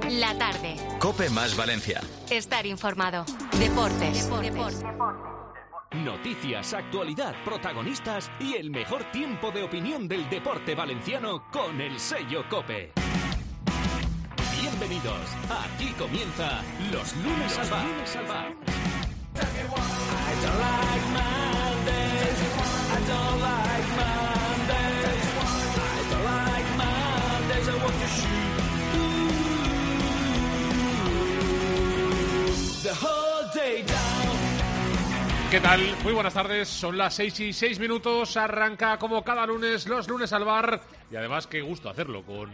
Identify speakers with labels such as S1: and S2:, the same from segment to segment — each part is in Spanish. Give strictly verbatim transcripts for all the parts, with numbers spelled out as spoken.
S1: La tarde.
S2: COPE más Valencia.
S1: Estar informado. Deportes. Deportes.
S3: Noticias, actualidad, protagonistas y el mejor tiempo de opinión del deporte valenciano con el sello COPE. Bienvenidos. Aquí comienza Los Lunes al Bar. I don't like Mondays. I don't like Mondays. I don't like Mondays. I want to shoot the whole day down.
S4: ¿Qué tal? Muy buenas tardes, son las seis y seis minutos, arranca como cada lunes, Los Lunes al Bar, y además qué gusto hacerlo, con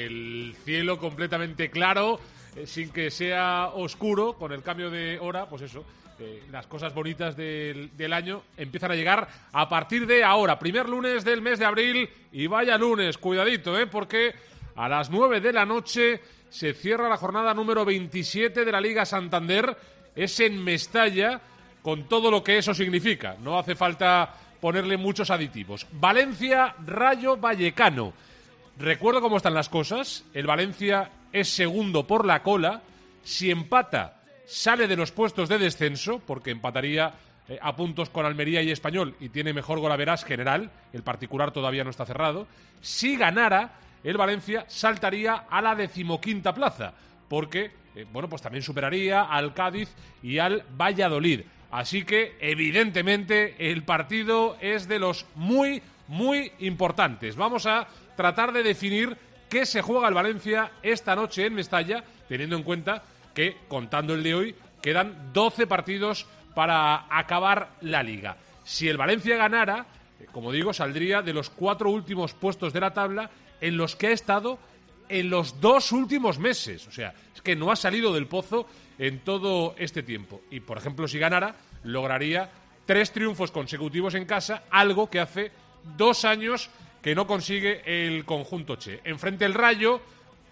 S4: el cielo completamente claro, eh, sin que sea oscuro, con el cambio de hora, pues eso, eh, las cosas bonitas del, del año empiezan a llegar a partir de ahora, primer lunes del mes de abril, y vaya lunes, cuidadito, eh, porque a las nueve de la noche se cierra la jornada número veintisiete de la Liga Santander, es en Mestalla, con todo lo que eso significa. No hace falta ponerle muchos aditivos. Valencia, Rayo Vallecano. Recuerdo cómo están las cosas. El Valencia es segundo por la cola. Si empata, sale de los puestos de descenso, porque empataría eh, a puntos con Almería y Español y tiene mejor golaveras general. El particular todavía no está cerrado. Si ganara, el Valencia saltaría a la decimoquinta plaza, porque eh, bueno, pues también superaría al Cádiz y al Valladolid. Así que, evidentemente, el partido es de los muy, muy importantes. Vamos a tratar de definir qué se juega el Valencia esta noche en Mestalla, teniendo en cuenta que, contando el de hoy, quedan doce partidos para acabar la Liga. Si el Valencia ganara, como digo, saldría de los cuatro últimos puestos de la tabla en los que ha estado en los dos últimos meses. O sea, es que no ha salido del pozo en todo este tiempo. Y, por ejemplo, si ganara, lograría tres triunfos consecutivos en casa, algo que hace dos años que no consigue el conjunto Che. Enfrente el Rayo,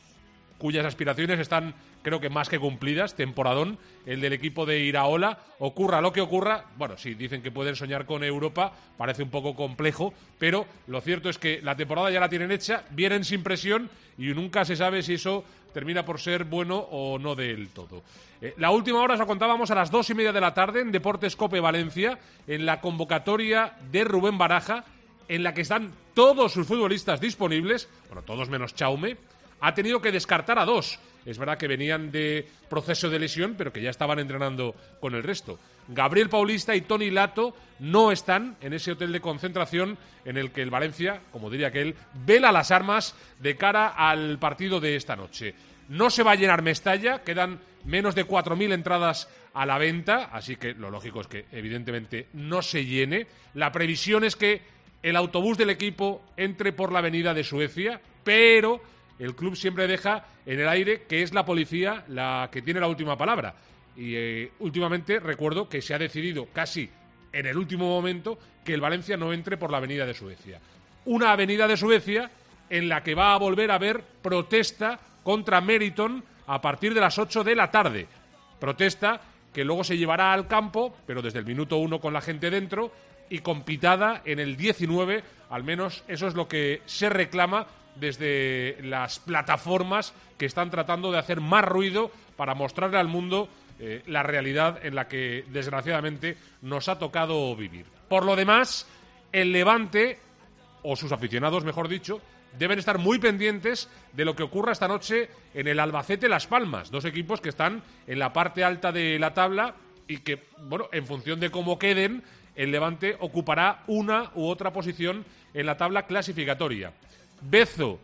S4: cuyas aspiraciones están, creo que más que cumplidas, temporadón, el del equipo de Iraola. Ocurra lo que ocurra, bueno, sí, dicen que pueden soñar con Europa, parece un poco complejo, pero lo cierto es que la temporada ya la tienen hecha, vienen sin presión y nunca se sabe si eso termina por ser bueno o no del todo. Eh, la última hora os la contábamos a las dos y media de la tarde en Deportes COPE Valencia, en la convocatoria de Rubén Baraja, en la que están todos sus futbolistas disponibles, bueno, todos menos Chaume. Ha tenido que descartar a dos. Es verdad que venían de proceso de lesión, pero que ya estaban entrenando con el resto. Gabriel Paulista y Toni Lato no están en ese hotel de concentración en el que el Valencia, como diría aquel, vela las armas de cara al partido de esta noche. No se va a llenar Mestalla, quedan menos de cuatro mil entradas a la venta, así que lo lógico es que evidentemente no se llene. La previsión es que el autobús del equipo entre por la avenida de Suecia, pero el club siempre deja en el aire que es la policía la que tiene la última palabra. Y eh, últimamente recuerdo que se ha decidido casi en el último momento que el Valencia no entre por la avenida de Suecia. Una avenida de Suecia en la que va a volver a haber protesta contra Meriton a partir de las ocho de la tarde. Protesta que luego se llevará al campo, pero desde el minuto uno con la gente dentro y con pitada en el diecinueve, al menos eso es lo que se reclama desde las plataformas que están tratando de hacer más ruido para mostrarle al mundo eh, la realidad en la que desgraciadamente nos ha tocado vivir. Por lo demás, el Levante, o sus aficionados mejor dicho, deben estar muy pendientes de lo que ocurra esta noche en el Albacete-Las Palmas, dos equipos que están en la parte alta de la tabla y que, bueno, en función de cómo queden, el Levante ocupará una u otra posición en la tabla clasificatoria. Bezo,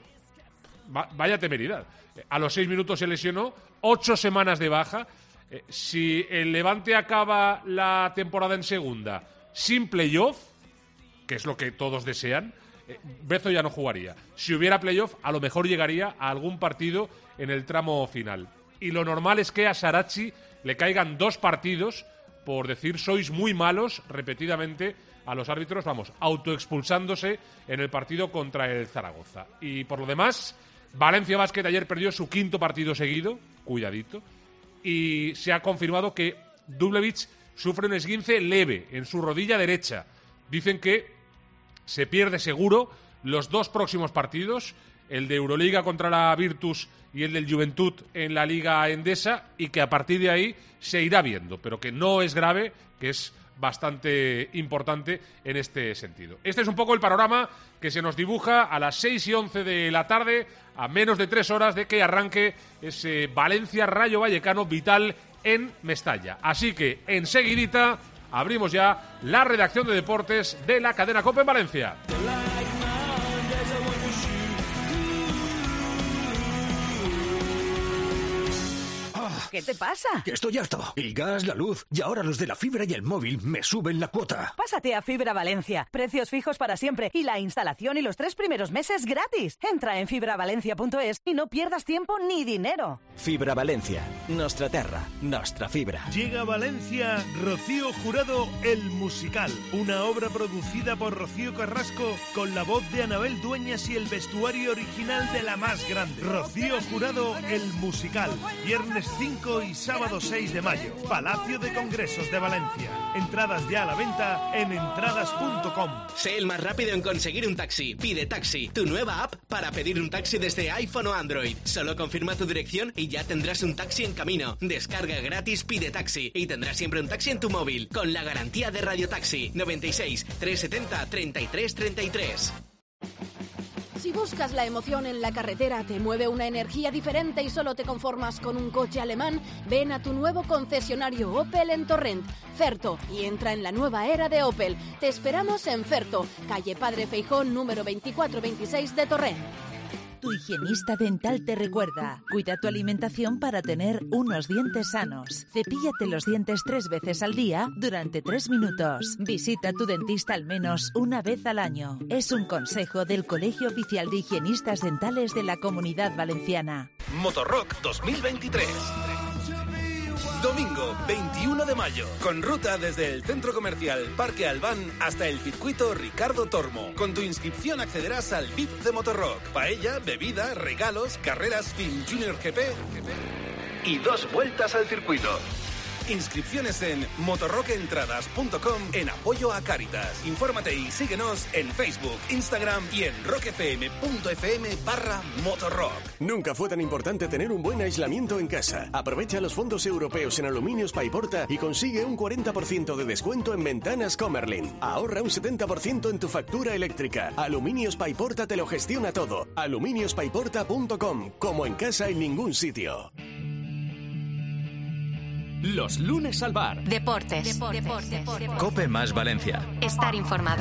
S4: vaya temeridad, a los seis minutos se lesionó, ocho semanas de baja. Eh, si el Levante acaba la temporada en segunda sin playoff, que es lo que todos desean, eh, Bezo ya no jugaría. Si hubiera playoff, a lo mejor llegaría a algún partido en el tramo final. Y lo normal es que a Sarachi le caigan dos partidos por decir sois muy malos repetidamente a los árbitros, vamos, autoexpulsándose en el partido contra el Zaragoza. Y por lo demás, Valencia Basket ayer perdió su quinto partido seguido, cuidadito, y se ha confirmado que Dubljevic sufre un esguince leve en su rodilla derecha. Dicen que se pierde seguro los dos próximos partidos el de Euroliga contra la Virtus y el del Juventud en la Liga Endesa, y que a partir de ahí se irá viendo, pero que no es grave, que es bastante importante en este sentido. Este es un poco el panorama que se nos dibuja a las seis y once de la tarde, a menos de tres horas de que arranque ese Valencia-Rayo Vallecano vital en Mestalla. Así que enseguidita abrimos ya la redacción de deportes de la cadena COPE en Valencia.
S2: ¿Qué te pasa?
S5: Que estoy harto. El gas, la luz y ahora los de la fibra y el móvil me suben la cuota.
S2: Pásate a Fibra Valencia. Precios fijos para siempre y la instalación y los tres primeros meses gratis. Entra en fibra valencia punto es y no pierdas tiempo ni dinero.
S6: Fibra Valencia. Nostra terra. Nostra fibra.
S7: Llega a Valencia Rocío Jurado, el musical. Una obra producida por Rocío Carrasco con la voz de Anabel Dueñas y el vestuario original de la más grande. Rocío Jurado, el musical. Viernes cinco y sábado seis de mayo. Palacio de Congresos de Valencia. Entradas ya a la venta en entradas punto com.
S8: Sé el más rápido en conseguir un taxi. Pide Taxi, tu nueva app para pedir un taxi desde iPhone o Android. Solo confirma tu dirección y ya tendrás un taxi en camino. Descarga gratis Pide Taxi y tendrás siempre un taxi en tu móvil con la garantía de Radio Taxi. noventa y seis, trescientos setenta, treinta y tres treinta y tres.
S9: Si buscas la emoción en la carretera, te mueve una energía diferente y solo te conformas con un coche alemán, ven a tu nuevo concesionario Opel en Torrent, Ferto, y entra en la nueva era de Opel. Te esperamos en Ferto, calle Padre Feijón, número veinticuatro veintiséis de Torrent.
S10: Tu higienista dental te recuerda: cuida tu alimentación para tener unos dientes sanos. Cepíllate los dientes tres veces al día durante tres minutos. Visita tu dentista al menos una vez al año. Es un consejo del Colegio Oficial de Higienistas Dentales de la Comunidad Valenciana.
S11: Motorrock dos mil veintitrés. Domingo veintiuno de mayo, con ruta desde el Centro Comercial Parque Albán hasta el circuito Ricardo Tormo. Con tu inscripción accederás al V I P de Motorrock. Paella, bebida, regalos, carreras Film Junior G P y dos vueltas al circuito. Inscripciones en motorrockentradas punto com en apoyo a Cáritas. Infórmate y síguenos en Facebook, Instagram y en rockfm punto fm barra motorrock.
S12: Nunca fue tan importante tener un buen aislamiento en casa. Aprovecha los fondos europeos en Aluminios Paiporta y consigue un cuarenta por ciento de descuento en ventanas Comerlin. Ahorra un setenta por ciento en tu factura eléctrica. Aluminios Paiporta te lo gestiona todo. aluminios paiporta punto com. Como en casa en ningún sitio.
S13: Los lunes al bar.
S1: Deportes. Deportes. Deportes.
S13: Cope más Valencia.
S1: Estar informado.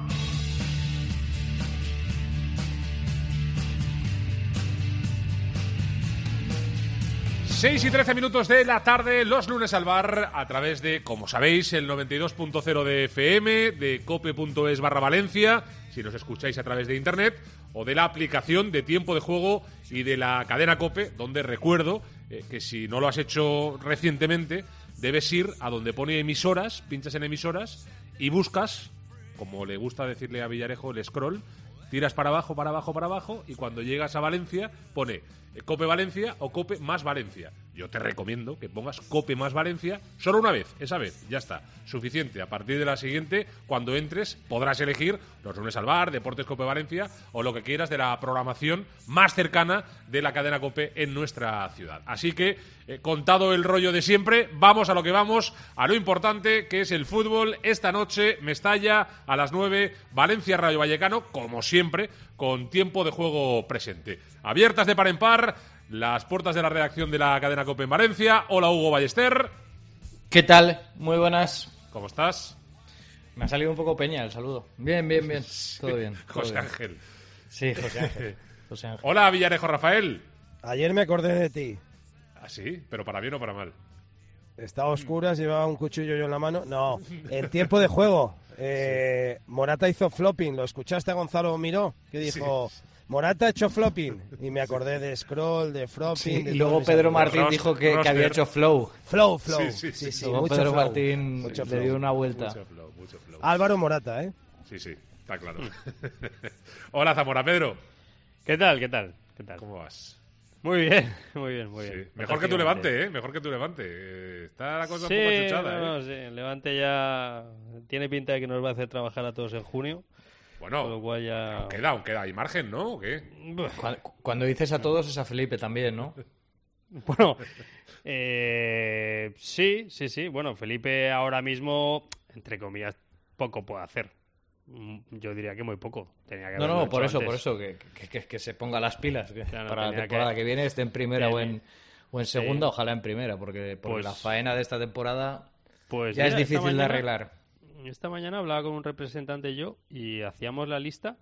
S4: seis y trece minutos de la tarde, los lunes al bar, a través de, como sabéis, el noventa y dos punto cero de F M, de cope punto es barra Valencia, si nos escucháis a través de internet, o de la aplicación de Tiempo de Juego y de la cadena COPE, donde recuerdo eh, que si no lo has hecho recientemente, debes ir a donde pone emisoras, pinchas en emisoras y buscas, como le gusta decirle a Villarejo, el scroll, tiras para abajo, para abajo, para abajo, y cuando llegas a Valencia pone Cope Valencia o Cope más Valencia. Yo te recomiendo que pongas Cope más Valencia solo una vez, esa vez, ya está, suficiente. A partir de la siguiente, cuando entres, podrás elegir los lunes al bar, Deportes Cope Valencia o lo que quieras de la programación más cercana de la cadena Cope en nuestra ciudad. Así que, eh, contado el rollo de siempre, vamos a lo que vamos, a lo importante, que es el fútbol. Esta noche, Mestalla, a las nueve, Valencia Rayo Vallecano, como siempre, con tiempo de juego presente. Abiertas de par en par las puertas de la redacción de la cadena COPE en Valencia. Hola, Hugo Ballester.
S14: ¿Qué tal? Muy buenas.
S4: ¿Cómo estás?
S14: Me ha salido un poco peña el saludo. Bien, bien, bien. Todo bien. Todo
S4: José
S14: bien.
S4: Ángel.
S14: Sí, José Ángel. José Ángel.
S4: Hola, Villarejo Rafael.
S15: Ayer me acordé de ti.
S4: ¿Ah, sí? ¿Pero para bien o para mal?
S15: Estaba a oscuras, llevaba un cuchillo yo en la mano. No, en tiempo de juego. Eh, sí. Morata hizo flopping. ¿Lo escuchaste a Gonzalo Miró? Que dijo... Sí. Morata ha hecho flopping y me acordé de scroll, de flopping.
S14: Sí,
S15: de
S14: y luego Pedro Martín
S4: Rost,
S14: dijo que, que había hecho flow.
S15: Flow, flow.
S4: Sí, sí, sí.
S15: sí, sí
S14: luego
S15: mucho
S14: Pedro
S15: flow.
S14: Martín
S15: mucho
S14: le
S15: flow.
S14: dio una vuelta.
S4: Mucho flow, mucho flow.
S15: Álvaro Morata, ¿eh?
S4: Sí, sí, está claro. Hola, Zamora, Pedro.
S16: ¿Qué tal? ¿Qué tal? ¿Qué tal?
S4: ¿Cómo vas?
S16: Muy bien, muy bien, muy
S4: sí.
S16: bien.
S4: Mejor que tu Levante, ¿eh? Mejor que tu Levante. Eh, está la cosa
S16: sí,
S4: un poco achuchada,
S16: no,
S4: ¿eh?
S16: No, sí, el Levante ya tiene pinta de que nos va a hacer trabajar a todos en junio.
S4: Bueno,
S16: con lo cual ya...
S4: aún queda, aún queda, hay margen, ¿no? ¿O qué?
S14: Cuando, cuando dices a todos es a Felipe también, ¿no?
S16: Bueno, eh, sí, sí, sí. Bueno, Felipe ahora mismo, entre comillas, poco puede hacer. Yo diría que muy poco. Tenía que
S14: no, no, por eso,
S16: antes.
S14: por eso, que, que, que, que se ponga las pilas. Que
S16: claro,
S14: para la temporada que... que viene esté en primera o en, o en segunda, sí. Ojalá en primera, porque, porque
S16: pues,
S14: la faena de esta temporada
S16: pues
S14: ya
S16: mira,
S14: es difícil
S16: mañana,
S14: de arreglar.
S16: Esta mañana hablaba con un representante yo y hacíamos la lista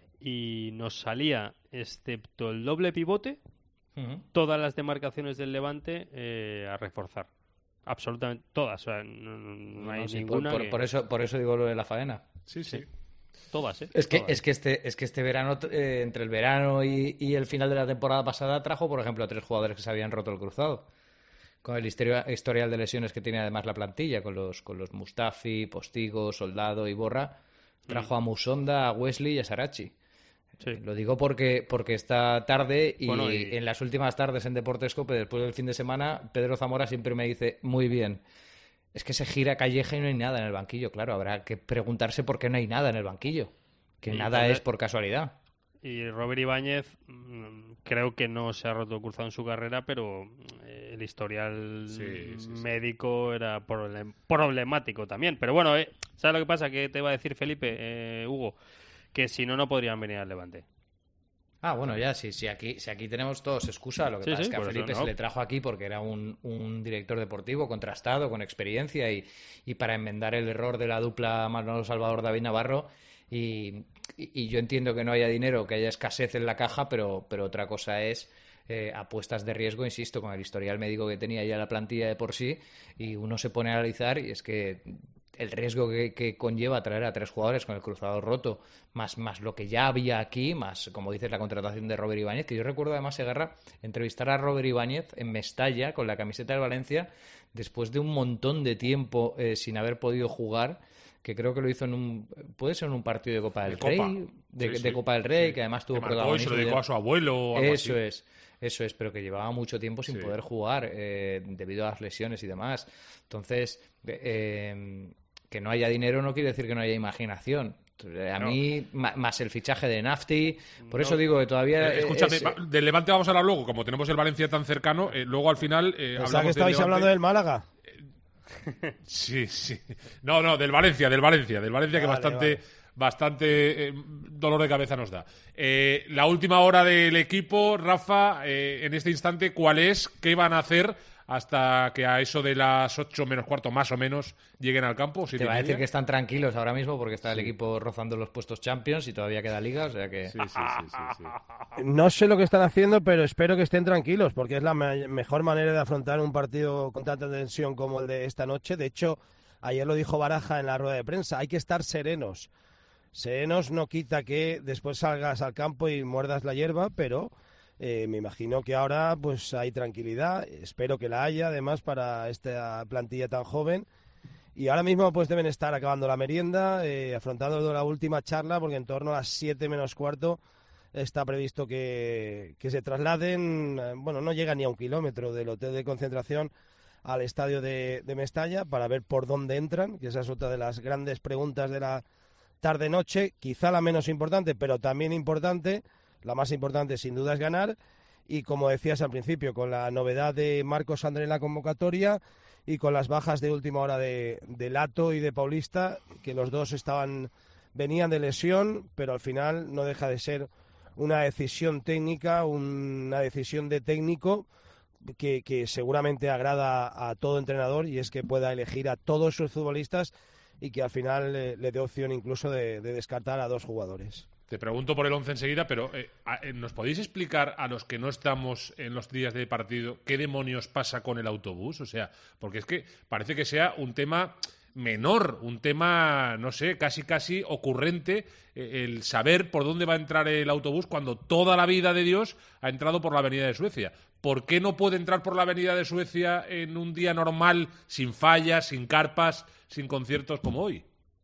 S16: y nos salía, excepto el doble pivote, uh-huh. todas las demarcaciones del Levante eh, a reforzar. Absolutamente todas. O sea, no, no hay no, sí, ninguna.
S14: Por,
S16: que...
S14: por, eso, por eso digo lo de la faena.
S4: Sí, sí.
S16: sí. Todas, ¿eh?
S14: Es que,
S16: todas.
S14: es que este, es que este verano, eh, entre el verano y, y el final de la temporada pasada, trajo, por ejemplo, a tres jugadores que se habían roto el cruzado. Con el historial de lesiones que tiene además la plantilla, con los, con los Mustafi, Postigo, Soldado y Borra, trajo mm. a Musonda, a Wesley y a Sarachi. Sí. Lo digo porque, porque esta tarde y, bueno, y en las últimas tardes en Deportescope, después del fin de semana, Pedro Zamora siempre me dice, muy bien, es que se gira Calleja y no hay nada en el banquillo. Claro, habrá que preguntarse por qué no hay nada en el banquillo. Que y nada es por casualidad.
S16: Y Robert Ibáñez creo que no se ha roto cruzado en su carrera, pero el historial sí, sí, médico sí. era problem- problemático también. Pero bueno, eh, ¿sabes lo que pasa? Que te iba a decir Felipe, eh, Hugo, que si no, no podrían venir al Levante.
S14: Ah, bueno, ya, sí, sí, aquí, si aquí tenemos todos excusa, lo que sí, pasa sí, es que a Felipe eso, ¿no? se le trajo aquí porque era un, un director deportivo contrastado, con experiencia y, y para enmendar el error de la dupla Manolo Salvador-David Navarro. Y, y, y yo entiendo que no haya dinero, que haya escasez en la caja, pero, pero otra cosa es eh, apuestas de riesgo, insisto, con el historial médico que tenía ya la plantilla de por sí, y uno se pone a analizar y es que el riesgo que, que conlleva traer a tres jugadores con el cruzado roto, más, más lo que ya había aquí, más, como dices, la contratación de Robert Ibáñez, que yo recuerdo además, Segarra, entrevistar a Robert Ibáñez en Mestalla con la camiseta del Valencia después de un montón de tiempo eh, sin haber podido jugar, que creo que lo hizo en un, puede ser en un partido de Copa del de Rey, Copa. De, sí, sí. de Copa del Rey, sí. que además tuvo protagonismo.
S4: Y se lo dedicó a su abuelo o algo
S14: Eso
S4: así.
S14: es, eso es, pero que llevaba mucho tiempo sin sí. poder jugar eh, debido a las lesiones y demás. Entonces, eh, que no haya dinero no quiere decir que no haya imaginación. A no. mí, más el fichaje de Nafti, por no. eso digo que todavía...
S4: Eh, escúchame, es... del Levante vamos a hablar luego, como tenemos el Valencia tan cercano, eh, luego al final... Eh,
S15: Pensaba que estabais hablando del Málaga.
S4: Sí, sí. No, no, del Valencia, del Valencia, del Valencia que vale, bastante, vale. bastante eh, dolor de cabeza nos da. Eh, la última hora del equipo, Rafa, eh, en este instante, ¿cuál es? ¿Qué van a hacer hasta que a eso de las ocho menos cuarto, más o menos, lleguen al campo?
S14: Te va a decir que están tranquilos ahora mismo porque está sí. el equipo rozando los puestos Champions y todavía queda Liga, o sea que...
S4: Sí, sí, sí, sí, sí.
S15: No sé lo que están haciendo, pero espero que estén tranquilos porque es la me- mejor manera de afrontar un partido con tanta tensión como el de esta noche. De hecho, ayer lo dijo Baraja en la rueda de prensa, hay que estar serenos. Serenos no quita que después salgas al campo y muerdas la hierba, pero... Eh, me imagino que ahora pues hay tranquilidad, espero que la haya además para esta plantilla tan joven y ahora mismo pues deben estar acabando la merienda, eh, afrontando la última charla porque en torno a las siete menos cuarto está previsto que, que se trasladen, eh, bueno no llega ni a un kilómetro del hotel de concentración al estadio de, de Mestalla para ver por dónde entran, que esa es otra de las grandes preguntas de la tarde-noche, quizá la menos importante pero también importante. La más importante sin duda es ganar y como decías al principio, con la novedad de Marcos André en la convocatoria y con las bajas de última hora de, de Lato y de Paulista, que los dos estaban venían de lesión, pero al final no deja de ser una decisión técnica, una decisión de técnico que, que seguramente agrada a, a todo entrenador y es que pueda elegir a todos sus futbolistas y que al final le, le dé opción incluso de, de descartar a dos jugadores.
S4: Te pregunto por el once enseguida, pero eh, ¿nos podéis explicar a los que no estamos en los días de partido qué demonios pasa con el autobús? O sea, porque es que parece que sea un tema menor, un tema, no sé, casi casi ocurrente, eh, el saber por dónde va a entrar el autobús cuando toda la vida de Dios ha entrado por la Avenida de Suecia. ¿Por qué no puede entrar por la Avenida de Suecia en un día normal, sin fallas, sin carpas, sin conciertos como hoy?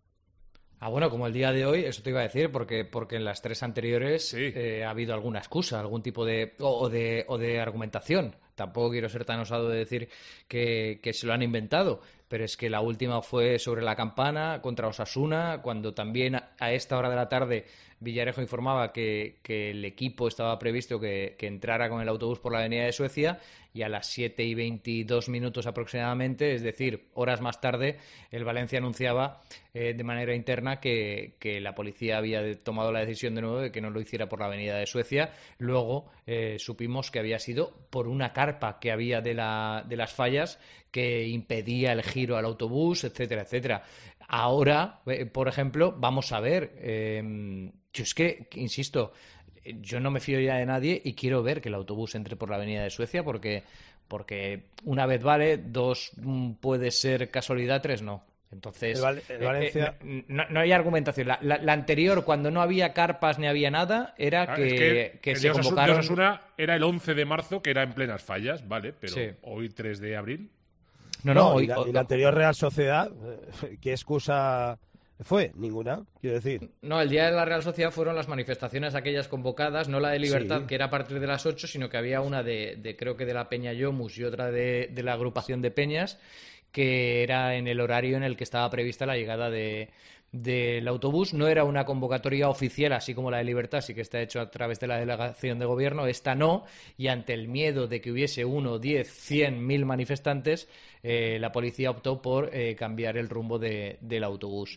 S14: Ah, bueno, como el día de hoy, eso te iba a decir, porque, porque en las tres anteriores sí. eh, ha habido alguna excusa, algún tipo de o, o de o de argumentación. tampoco quiero ser tan osado de decir que, que se lo han inventado, pero es que la última fue sobre la campana contra Osasuna, cuando también a esta hora de la tarde Villarejo informaba que, que el equipo estaba previsto que, que entrara con el autobús por la avenida de Suecia, y a las siete y veintidós minutos aproximadamente, es decir, horas más tarde, el Valencia anunciaba eh, de manera interna que, que la policía había de, tomado la decisión de nuevo de que no lo hiciera por la avenida de Suecia. Luego eh, supimos que había sido por una carpa que había de, la, de las fallas que impedía el giro al autobús, etcétera, etcétera. Ahora, eh, por ejemplo, vamos a ver, eh, yo es que, insisto, yo no me fío ya de nadie y quiero ver que el autobús entre por la avenida de Suecia porque, porque una vez vale, dos puede ser casualidad, tres no. Entonces,
S15: el Val- el Valencia...
S14: eh, eh, no, no hay argumentación. La, la, la anterior, cuando no había carpas ni había nada, era
S4: Ah,
S14: que,
S4: es que,
S14: que
S4: el
S14: se
S4: de Osasuna-
S14: convocaron...
S4: de Osasuna era el once de marzo, que era en plenas fallas, vale, pero
S14: Sí.
S4: hoy tres de abril.
S14: No,
S15: No,
S14: no,
S15: y,
S14: hoy-
S15: la,
S14: hoy-
S15: y la anterior Real Sociedad, eh, ¿qué excusa fue? Ninguna, quiero decir.
S14: No, el día de la Real Sociedad fueron las manifestaciones aquellas convocadas, no la de Libertad,
S15: Sí.
S14: que era a partir de las ocho, sino que había una de, de creo que de la Peña Yomus y otra de, de la agrupación de Peñas, que era en el horario en el que estaba prevista la llegada de del autobús. No era una convocatoria oficial, así como la de Libertad, sí que está hecho a través de la delegación de gobierno, esta no, y ante el miedo de que hubiese uno, diez, cien, mil manifestantes, eh, la policía optó por eh, cambiar el rumbo de, del autobús.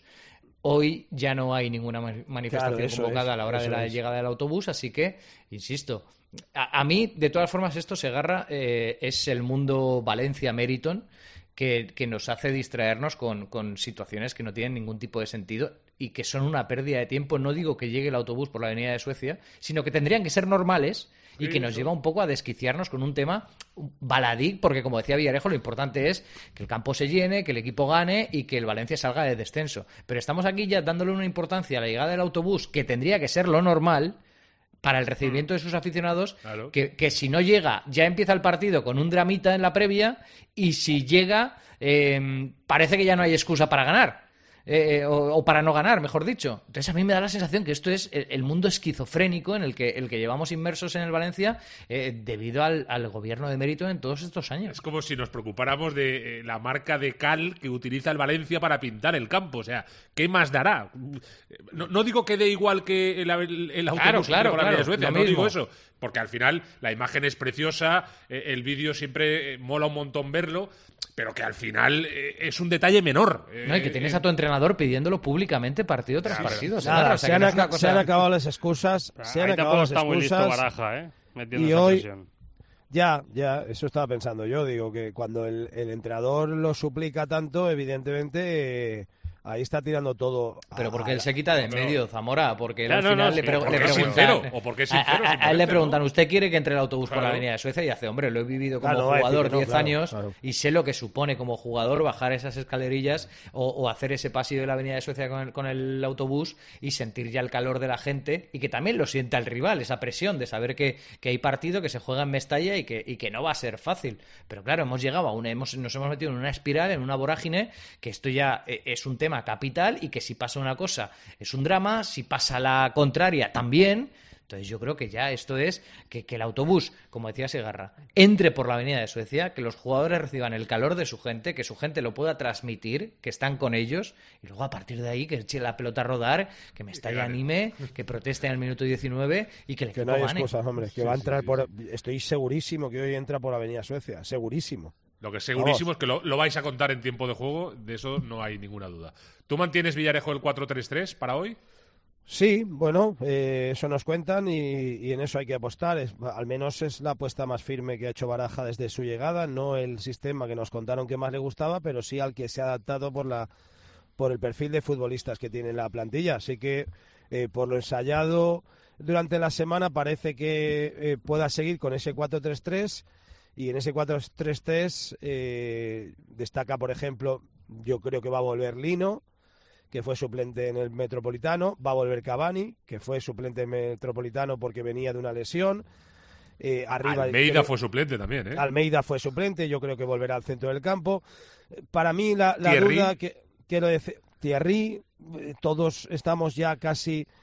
S14: Hoy ya no hay ninguna ma- manifestación
S15: Claro, eso
S14: convocada
S15: es,
S14: a la hora de
S15: eso
S14: la
S15: es.
S14: llegada del autobús, así que, insisto, a, a mí, de todas formas, esto, Segarra, eh, es el mundo Valencia-Meriton que, que nos hace distraernos con, con situaciones que no tienen ningún tipo de sentido y que son una pérdida de tiempo. No digo que llegue el autobús por la avenida de Suecia, sino que tendrían que ser normales y
S4: Sí,
S14: que nos
S4: eso.
S14: lleva un poco a desquiciarnos con un tema baladí, porque como decía Villarejo, lo importante es que el campo se llene, que el equipo gane y que el Valencia salga de descenso. Pero estamos aquí ya dándole una importancia a la llegada del autobús, que tendría que ser lo normal para el recibimiento de sus aficionados,
S4: Claro.
S14: que, que si no llega, ya empieza el partido con un dramita en la previa, y si llega, eh, parece que ya no hay excusa para ganar. Eh, o, o para no ganar, mejor dicho. Entonces a mí me da la sensación que esto es el, el mundo esquizofrénico en el que, el que llevamos inmersos en el Valencia eh, debido al, al gobierno de mérito en todos estos años.
S4: Es como si nos preocupáramos de eh, la marca de cal que utiliza el Valencia para pintar el campo. O sea, ¿qué más dará? No, no digo que dé igual que el, el, el autobús
S14: Claro,
S4: que
S14: claro,
S4: por la avenida de
S14: claro,
S4: Suecia,
S14: lo
S4: no
S14: mismo.
S4: digo eso. Porque al final la imagen es preciosa, eh, el vídeo siempre eh, mola un montón verlo, pero que al final eh, es un detalle menor. Eh,
S14: No, y que tienes a tu entrenador pidiéndolo públicamente partido tras partido.
S15: Nada,
S14: Segarra, o sea,
S15: se,
S14: que
S15: han
S14: no es una
S15: aca-
S14: cosa-
S15: se han acabado las excusas. Se han
S16: Ahí
S15: acabado
S16: tampoco
S15: las
S16: está muy listo
S15: excusas.
S16: Baraja, ¿eh? Metiendo
S15: Y
S16: esa
S15: hoy,
S16: presión.
S15: ya, ya, eso estaba pensando yo. Digo que cuando el, el entrenador lo suplica tanto, evidentemente eh, ahí está tirando todo.
S14: Pero
S15: a-
S14: porque él
S15: a-
S14: se quita de en
S15: pero-
S14: medio, Zamora, porque él
S15: Ya,
S14: al
S15: no,
S14: final
S15: no,
S14: le,
S15: sí,
S14: pre-
S15: porque
S14: le
S15: es
S14: preguntan...
S15: sincero, o porque es
S14: a-
S15: sincero,
S14: a- a, él le
S15: simplemente,
S14: preguntan,
S15: ¿no?
S14: ¿usted quiere que entre el autobús por la
S15: Claro.
S14: avenida de Suecia? Y hace, hombre, lo he vivido como
S15: Claro, no va a decir
S14: jugador
S15: que no,
S14: diez
S15: claro,
S14: años
S15: claro.
S14: y sé lo que supone como jugador bajar esas escalerillas o, o hacer ese pasillo de la avenida de Suecia con el, con el autobús y sentir ya el calor de la gente y que también lo sienta el rival, esa presión de saber que, que hay partido, que se juega en Mestalla y que, y que no va a ser fácil. Pero claro, hemos llegado a una, hemos, nos hemos metido en una espiral, en una vorágine, que esto ya eh, es un tema capital y que si pasa una cosa es un drama, si pasa la contraria también. Entonces yo creo que ya esto es que, que el autobús, como decía Segarra, entre por la avenida de Suecia, que los jugadores reciban el calor de su gente, que su gente lo pueda transmitir, que están con ellos, y luego a partir de ahí que eche la pelota a rodar, que Mestalla anime, que proteste en el minuto diecinueve y que el
S15: Que
S14: equipo
S15: no hay
S14: gane.
S15: excusas, hombre. Que
S4: Sí,
S15: va a
S4: sí,
S15: entrar
S4: sí,
S15: por. Estoy segurísimo que hoy entra por Avenida Suecia. Segurísimo.
S4: Lo que es segurísimo
S15: Vamos.
S4: es que lo, lo vais a contar en tiempo de juego, de eso no hay ninguna duda. ¿Tú mantienes, Villarejo, el cuatro tres tres para hoy?
S15: Sí, bueno, eh, eso nos cuentan y, y en eso hay que apostar. Es, al menos es la apuesta más firme que ha hecho Baraja desde su llegada, no el sistema que nos contaron que más le gustaba, pero sí al que se ha adaptado por la por el perfil de futbolistas que tiene la plantilla. Así que eh, por lo ensayado durante la semana parece que eh, pueda seguir con ese cuatro tres tres y en ese cuatro tres tres eh, destaca, por ejemplo, yo creo que va a volver Lino, que fue suplente en el Metropolitano, va a volver Cavani, que fue suplente en el Metropolitano porque venía de una lesión. Eh, arriba,
S4: Almeida
S15: creo-
S4: fue suplente también, ¿eh?
S15: Almeida fue suplente, yo creo que volverá al centro del campo. Eh, Para mí la, la
S4: Thierry.
S15: duda que quiero decir, Thierry, eh, todos estamos ya casi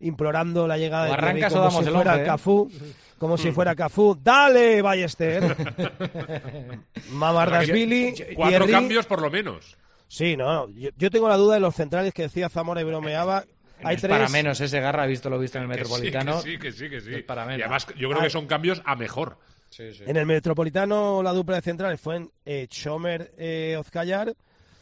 S15: implorando la llegada de Thierry
S14: arrancas o
S15: como
S14: damos
S15: si
S14: el
S15: fuera
S14: once, ¿eh?
S15: Cafú, como si fuera Cafú. ¡Dale, Ballester! Mamardashvili,
S4: Cuatro
S15: Thierry...
S4: cambios por lo menos.
S15: Sí, no, yo, yo tengo la duda de los centrales que decía Zamora y bromeaba. Hay
S14: es
S15: tres...
S14: para menos ese Garra, visto lo visto en el
S4: Que
S14: Metropolitano.
S4: Sí, que sí, que sí. Que sí.
S14: Es para menos.
S4: Y además yo creo que son cambios a mejor.
S14: Sí, sí.
S15: En el Metropolitano la dupla de centrales fue en eh, Chomer eh, Ozcayar.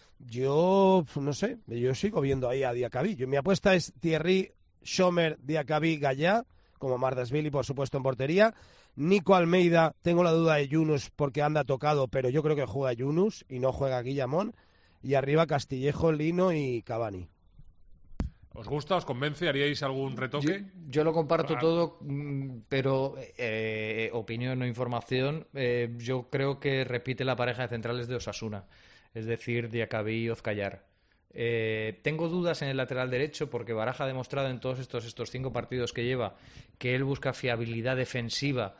S15: Yo no sé, yo sigo viendo ahí a Diacabí. Yo, mi apuesta es Thierry, Chomer, Diacabí, Gallá, como Mardashvili, por supuesto, en portería. Nico Almeida, tengo la duda de Yunus porque anda tocado, pero yo creo que juega Yunus y no juega Guillamón. Y arriba Castillejo, Lino y Cavani.
S4: ¿Os gusta? ¿Os convence? ¿Haríais algún retoque?
S14: Yo, yo lo comparto
S4: Ah.
S14: todo, pero eh, opinión o información, eh, yo creo que repite la pareja de centrales de Osasuna, es decir, Diacabí y Ozcayar. Eh, tengo dudas en el lateral derecho porque Baraja ha demostrado en todos estos, estos cinco partidos que lleva que él busca fiabilidad defensiva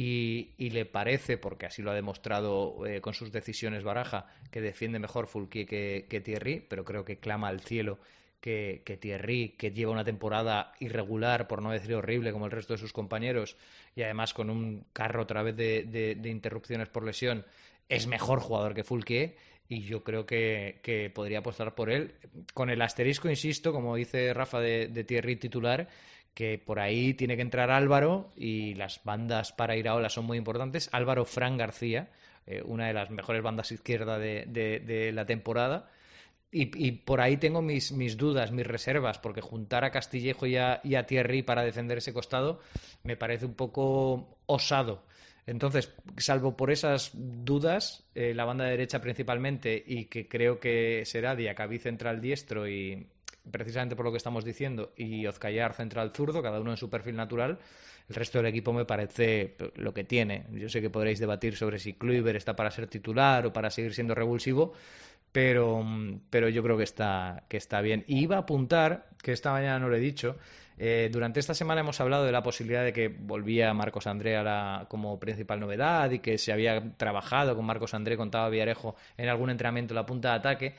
S14: y, y le parece, porque así lo ha demostrado eh, con sus decisiones Baraja, que defiende mejor Fulquier que, que Thierry, pero creo que clama al cielo que, que Thierry, que lleva una temporada irregular, por no decir horrible, como el resto de sus compañeros, y además con un carro otra vez de, de, de interrupciones por lesión, es mejor jugador que Fulquier, y yo creo que, que podría apostar por él. Con el asterisco, insisto, como dice Rafa, de, de Thierry titular, que por ahí tiene que entrar Álvaro, y las bandas para Iraola son muy importantes. Álvaro, Fran García, eh, una de las mejores bandas izquierda de, de, de la temporada. Y, y por ahí tengo mis, mis dudas, mis reservas, porque juntar a Castillejo y a, y a Thierry para defender ese costado me parece un poco osado. Entonces, salvo por esas dudas, eh, la banda derecha principalmente, y que creo que será Diacabí central diestro, y precisamente por lo que estamos diciendo, y Ozcayar central zurdo, cada uno en su perfil natural, el resto del equipo me parece lo que tiene. Yo sé que podréis debatir sobre si Kluivert está para ser titular o para seguir siendo revulsivo, pero, pero yo creo que está, que está bien. Y iba a apuntar, que esta mañana no lo he dicho, eh, durante esta semana hemos hablado de la posibilidad de que volvía Marcos André a la, como principal novedad, y que se había trabajado con Marcos André, contaba Villarejo, en algún entrenamiento la punta de ataque.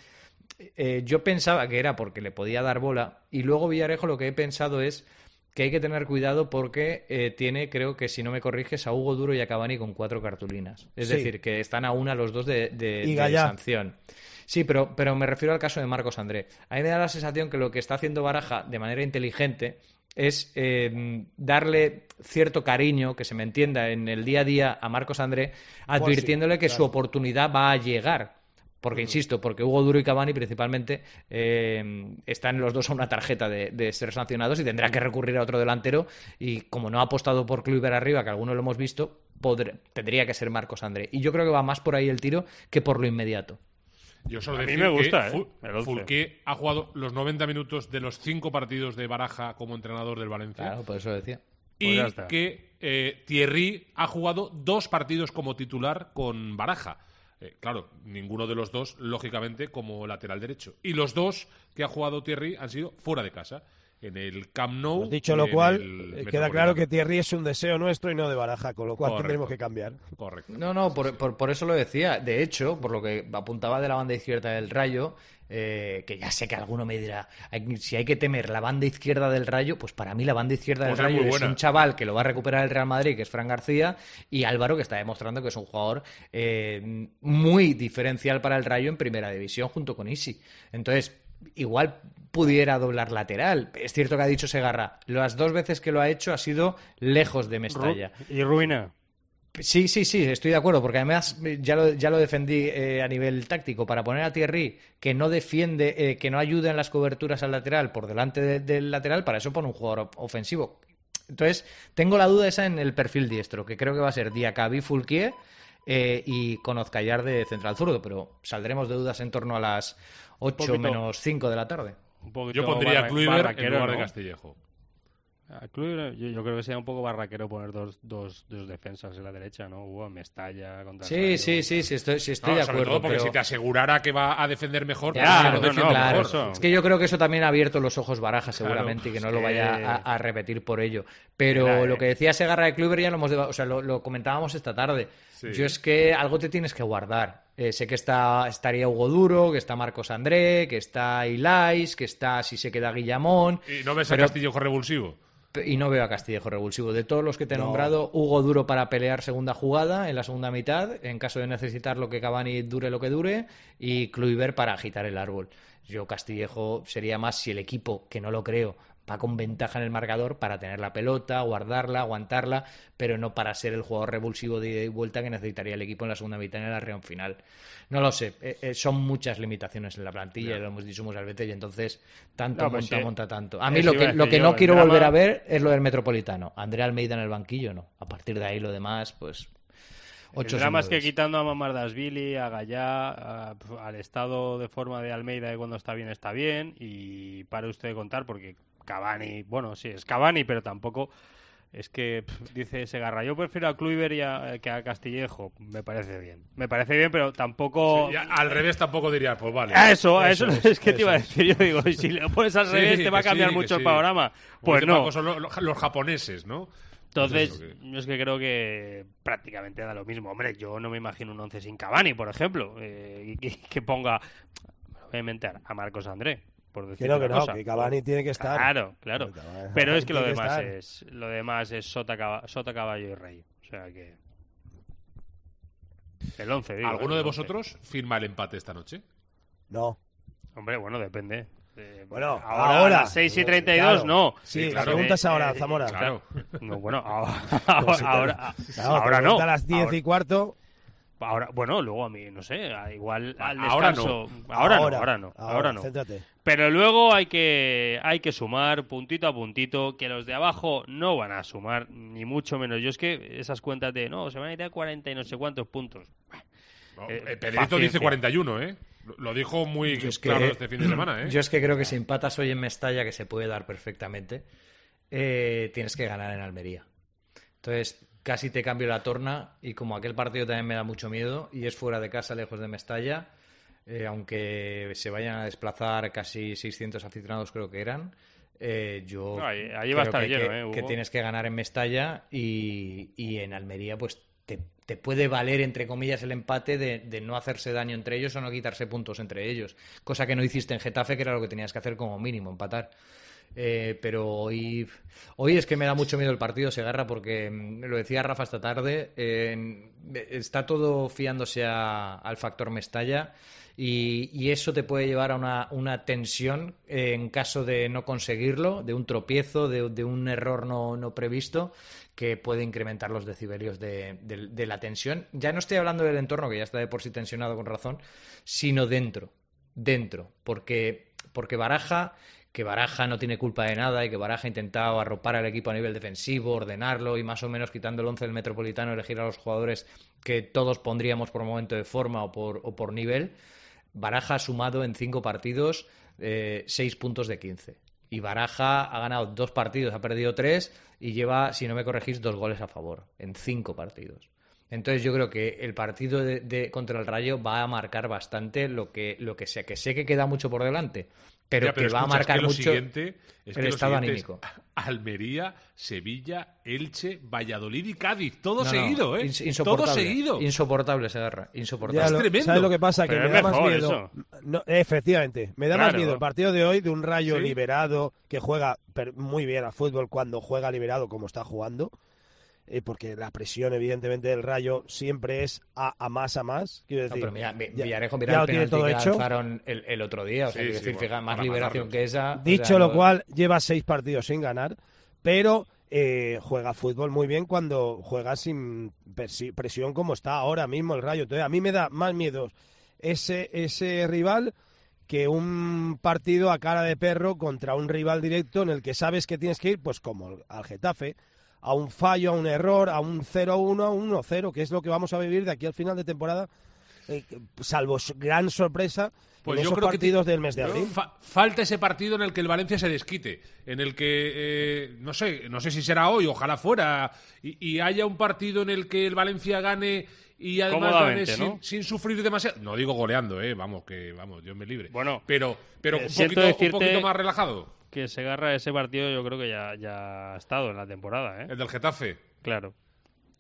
S14: Eh, yo pensaba que era porque le podía dar bola, y luego Villarejo lo que he pensado es que hay que tener cuidado porque eh, tiene, creo que si no me corriges, a Hugo Duro y a Cavani con cuatro cartulinas. Es
S15: Sí.
S14: decir, que están a una los dos de, de,
S15: Y
S14: de
S15: Gallá.
S14: sanción. Sí, pero, pero me refiero al caso de Marcos André. A mí me da la sensación que lo que está haciendo Baraja de manera inteligente es eh, darle cierto cariño, que se me entienda, en el día a día a Marcos André, advirtiéndole que
S15: claro.
S14: su oportunidad va a llegar. Porque, insisto, porque Hugo Duro y Cavani principalmente eh, están los dos a una tarjeta de, de ser sancionados y tendrá que recurrir a otro delantero, y como no ha apostado por Kluivert arriba, que algunos lo hemos visto, podr- tendría que ser Marcos André. Y yo creo que va más por ahí el tiro que por lo inmediato.
S4: Yo solo
S16: A mí
S4: decir
S16: me gusta,
S4: que
S16: ¿eh? El once.
S4: Fulquier ha jugado los noventa minutos de los cinco partidos de Baraja como entrenador del Valencia.
S14: Claro, por eso decía.
S4: Y
S16: Pues ya está.
S4: que eh, Thierry ha jugado dos partidos como titular con Baraja. Eh, claro, ninguno de los dos, lógicamente, como lateral derecho. Y los dos que ha jugado Thierry han sido fuera de casa, en el Camp Nou.
S15: Dicho
S4: y
S15: lo
S4: en
S15: cual,
S4: el
S15: eh, queda
S4: Metropolitano.
S15: claro que Thierry es un deseo nuestro y no de Baraja, con lo cual
S4: Correcto.
S15: tendremos que cambiar.
S4: Correcto.
S14: No, no, por, por, por eso lo decía. De hecho, por lo que apuntaba de la banda izquierda del Rayo, eh, que ya sé que alguno me dirá, hay- si hay que temer la banda izquierda del Rayo, pues para mí la banda izquierda del
S4: Pues es
S14: Rayo
S4: muy
S14: es
S4: buena.
S14: un chaval que lo va a recuperar el Real Madrid, que es Fran García, y Álvaro, que está demostrando que es un jugador eh, muy diferencial para el Rayo en primera división junto con Isi. Entonces, igual pudiera doblar lateral. Es cierto que ha dicho Segarra, las dos veces que lo ha hecho ha sido lejos de Mestalla.
S16: Ru- y Ruina.
S14: Sí, sí, sí, estoy de acuerdo, porque además eh, ya lo, ya lo defendí eh, a nivel táctico. Para poner a Thierry, que no defiende, eh, que no ayuda en las coberturas al lateral por delante de- del lateral, para eso pone un jugador of- ofensivo. Entonces, tengo la duda esa en el perfil diestro, que creo que va a ser Diacabí, Fulquier eh, y con Ozcayar de central zurdo, pero saldremos de dudas en torno a las ocho
S16: poquito-
S14: menos cinco de la tarde.
S16: Un poquito
S4: Yo pondría a
S16: barra-
S4: Kluivert en
S16: barraquero,
S4: lugar de
S16: ¿no?
S4: Castillejo.
S16: A Kluivert, yo, yo creo que sería un poco barraquero poner dos, dos, dos defensas en la derecha, ¿no? Hugo, Mestalla contra el
S14: Sí,
S16: Rayo.
S14: sí, sí, sí, estoy, sí estoy
S4: No,
S14: de
S4: sobre
S14: acuerdo.
S4: todo porque
S14: pero-
S4: si te asegurara que va a defender mejor,
S14: Ya,
S4: pues
S14: claro,
S4: lo
S14: no,
S4: defiende
S14: claro.
S4: mejor.
S16: eso.
S14: Es que yo creo que eso también ha abierto los ojos Baraja seguramente,
S16: Claro,
S14: y que no
S16: es
S14: lo
S16: que-
S14: vaya a, a repetir por ello. Pero
S16: Mira,
S14: lo
S16: eh.
S14: que decía Segarra de Kluivert ya lo hemos deba- o sea, lo, lo comentábamos esta tarde.
S4: Sí.
S14: Yo es que algo te tienes que guardar. Eh, sé que está estaría Hugo Duro, que está Marcos André, que está Ilais, que está, si se queda, Guillamón.
S4: ¿Y no ves
S14: pero...
S4: a Castillejo revulsivo?
S14: Y no veo a Castillejo revulsivo. De todos los que te he
S4: No.
S14: nombrado, Hugo Duro para pelear segunda jugada en la segunda mitad, en caso de necesitar lo que Cavani dure lo que dure, y Kluivert para agitar el árbol. Yo Castillejo sería más si el equipo, que no lo creo, va con ventaja en el marcador para tener la pelota, guardarla, aguantarla, pero no para ser el jugador revulsivo de ida y vuelta que necesitaría el equipo en la segunda mitad en el arreón final. No lo sé, eh, eh, son muchas limitaciones en la plantilla,
S16: No.
S14: lo hemos dicho muchas veces, y entonces tanto
S16: No, pues
S14: monta,
S16: sí.
S14: monta tanto. A mí
S16: Eso
S14: lo
S16: iba
S14: que,
S16: a decir
S14: lo que
S16: yo,
S14: no
S16: el
S14: quiero
S16: drama-
S14: volver a ver es lo del Metropolitano. André Almeida en el banquillo, no. A partir de ahí lo demás, pues... Ocho
S16: el drama es que
S14: nueves.
S16: quitando a Mamardashvili, a Gallá, a- al estado de forma de Almeida, de cuando está bien, está bien, y pare usted de contar, porque Cavani, bueno, sí, es Cavani, pero tampoco es que, pff, dice Segarra, yo prefiero a Kluivert y a- que a Castillejo. Me parece bien. Me parece bien, pero tampoco...
S4: Sí, ya, al revés tampoco diría, pues vale.
S16: A eso, a eso,
S4: es,
S16: es que te
S4: eso
S16: iba a
S4: es.
S16: decir. Yo digo, y si lo pones al
S4: Sí,
S16: revés te va a
S4: que
S16: cambiar
S4: sí,
S16: mucho
S4: que
S16: el
S4: sí.
S16: panorama.
S4: Como
S16: Pues
S4: dice
S16: no.
S4: Paco, son lo- lo- los japoneses, ¿no?
S16: Entonces,
S4: Pues eso,
S16: yo es que creo que prácticamente da lo mismo. Hombre, yo no me imagino un once sin Cavani, por ejemplo, eh, y, y que ponga, obviamente, a a Marcos André, por decir
S15: Que no, que
S16: una
S15: no,
S16: cosa.
S15: que Cavani tiene que estar.
S16: Claro, claro.
S15: Que Cavani-
S16: Pero es que lo
S15: tiene que
S16: demás
S15: estar.
S16: es lo demás es sota, caba- sota, caballo y rey. O sea que el once, digo.
S4: ¿Alguno
S16: eh,
S4: de
S16: el once.
S4: vosotros firma el empate esta noche?
S15: No.
S16: Hombre, bueno, depende. Eh,
S15: Bueno,
S16: ahora,
S15: ahora.
S16: a las seis y treinta y dos,
S15: Claro.
S16: no.
S15: Sí,
S16: claro.
S15: la pregunta es ahora,
S16: Eh,
S15: Zamora.
S16: Claro. No, bueno, ahora,
S15: Pues sí,
S16: ahora,
S15: claro,
S16: ahora
S15: te
S16: no.
S15: pregunta a las diez
S16: Ahora-
S15: y cuarto.
S16: Ahora, bueno, luego a mí, no sé, a- igual al
S4: ahora
S16: descanso.
S4: no.
S16: Ahora, no,
S15: Ahora,
S16: ahora no,
S15: ahora,
S16: ahora no.
S15: céntrate.
S16: Pero luego hay que hay que sumar puntito a puntito, que los de abajo no van a sumar, ni mucho menos. Yo es que esas cuentas de, no, se van a ir a cuarenta y no sé cuántos puntos.
S4: No,
S16: Eh,
S4: eh, Pedrito dice
S16: paciencia.
S4: cuarenta y uno, ¿eh? Lo- Lo dijo muy
S14: Yo es que-
S4: claro este fin de semana, ¿eh?
S14: Yo es que creo que si empatas hoy en Mestalla, que se puede dar perfectamente, eh, tienes que ganar en Almería. Entonces, casi te cambio la torna, y como aquel partido también me da mucho miedo, y es fuera de casa, lejos de Mestalla, eh, aunque se vayan a desplazar casi seiscientos aficionados, creo que eran, eh, yo
S16: No, ahí- ahí va a
S14: creo
S16: estar
S14: que,
S16: lleno,
S14: que-
S16: ¿eh, Hugo?
S14: que tienes que ganar en Mestalla, y, y en Almería, pues te, te puede valer, entre comillas, el empate de, de no hacerse daño entre ellos o no quitarse puntos entre ellos. Cosa que no hiciste en Getafe, que era lo que tenías que hacer como mínimo, empatar. Eh, pero hoy, hoy es que me da mucho miedo el partido, Segarra, porque mm, lo decía Rafa esta tarde, eh, está todo fiándose a- al factor Mestalla, y, y eso te puede llevar a una, una tensión eh, en caso de no conseguirlo, de un tropiezo, de, de un error no, no previsto, que puede incrementar los decibelios de, de- de la tensión. Ya no estoy hablando del entorno, que ya está de por sí tensionado con razón, sino dentro, dentro, porque, porque Baraja... que Baraja no tiene culpa de nada y que Baraja ha intentado arropar al equipo a nivel defensivo, ordenarlo y más o menos quitando el once del Metropolitano elegir a los jugadores que todos pondríamos por momento de forma o por, o por nivel. Baraja ha sumado en cinco partidos eh, seis puntos de quince. Y Baraja ha ganado dos partidos, ha perdido tres y lleva, si no me corregís, dos goles a favor en cinco partidos. Entonces yo creo que el partido de, de contra el Rayo va a marcar bastante lo que, lo que sea, que sé que queda mucho por delante, pero,
S4: Ya, pero
S14: que va a
S4: escucha, es
S14: marcar
S4: que lo
S14: mucho
S4: siguiente- es que
S14: el
S4: lo
S14: estado
S4: siguiente es
S14: anímico.
S4: Almería, Sevilla, Elche, Valladolid y Cádiz. Todo
S14: No, no,
S4: seguido, ¿eh?
S14: ins-
S4: Todo
S14: insoportable,
S4: seguido.
S14: Insoportable se agarra, insoportable.
S15: Ya lo- ¿Sabes lo que pasa? Que
S16: Pero
S15: me
S16: es
S15: da más
S16: mejor
S15: miedo.
S16: eso.
S15: No, efectivamente, me da más
S16: Claro.
S15: miedo el partido de hoy de un Rayo
S4: ¿Sí?
S15: liberado que juega per- muy bien al fútbol cuando juega liberado como está jugando. Eh, porque la presión, evidentemente, del Rayo siempre es a, a más a más. Quiero
S14: No,
S15: decir,
S14: pero mira, Vi-
S15: ya-
S14: Villarejo,
S15: ya
S14: mira el
S15: lo tiene
S14: penalti
S15: todo
S14: que
S15: hecho.
S14: lanzaron el, el otro día. O sea,
S4: Sí,
S14: quiero
S4: sí,
S14: decir,
S4: bueno,
S14: fija, más
S4: para
S14: liberación
S4: matarlos.
S14: que esa. o
S15: Dicho
S14: sea,
S15: lo
S14: no-
S15: cual, lleva seis partidos sin ganar, pero eh, juega fútbol muy bien cuando juega sin persi- presión como está ahora mismo el Rayo. Entonces, a mí me da más miedo ese, ese rival que un partido a cara de perro contra un rival directo en el que sabes que tienes que ir, pues como al Getafe, a un fallo, a un error, a un cero uno, a un uno cero, que es lo que vamos a vivir de aquí al final de temporada, eh, salvo s- gran sorpresa
S4: Pues
S15: en
S4: yo
S15: esos
S4: creo que
S15: partidos
S4: ti-
S15: del mes de abril.
S4: Fa- falta ese partido en el que el Valencia se desquite, en el que eh, no sé, no sé si será hoy, ojalá fuera, y, y haya un partido en el que el Valencia gane y además gane
S16: Cómodamente,
S4: sin,
S16: ¿no?
S4: sin sufrir demasiado. No digo goleando, eh, vamos que vamos, Dios me libre.
S16: Bueno,
S4: pero pero
S16: eh,
S4: un,
S16: siento
S4: poquito, un
S16: decirte-
S4: poquito más relajado.
S16: Que Segarra ese partido yo creo que ya, ya ha estado en la temporada, ¿eh?
S4: El del Getafe.
S16: Claro.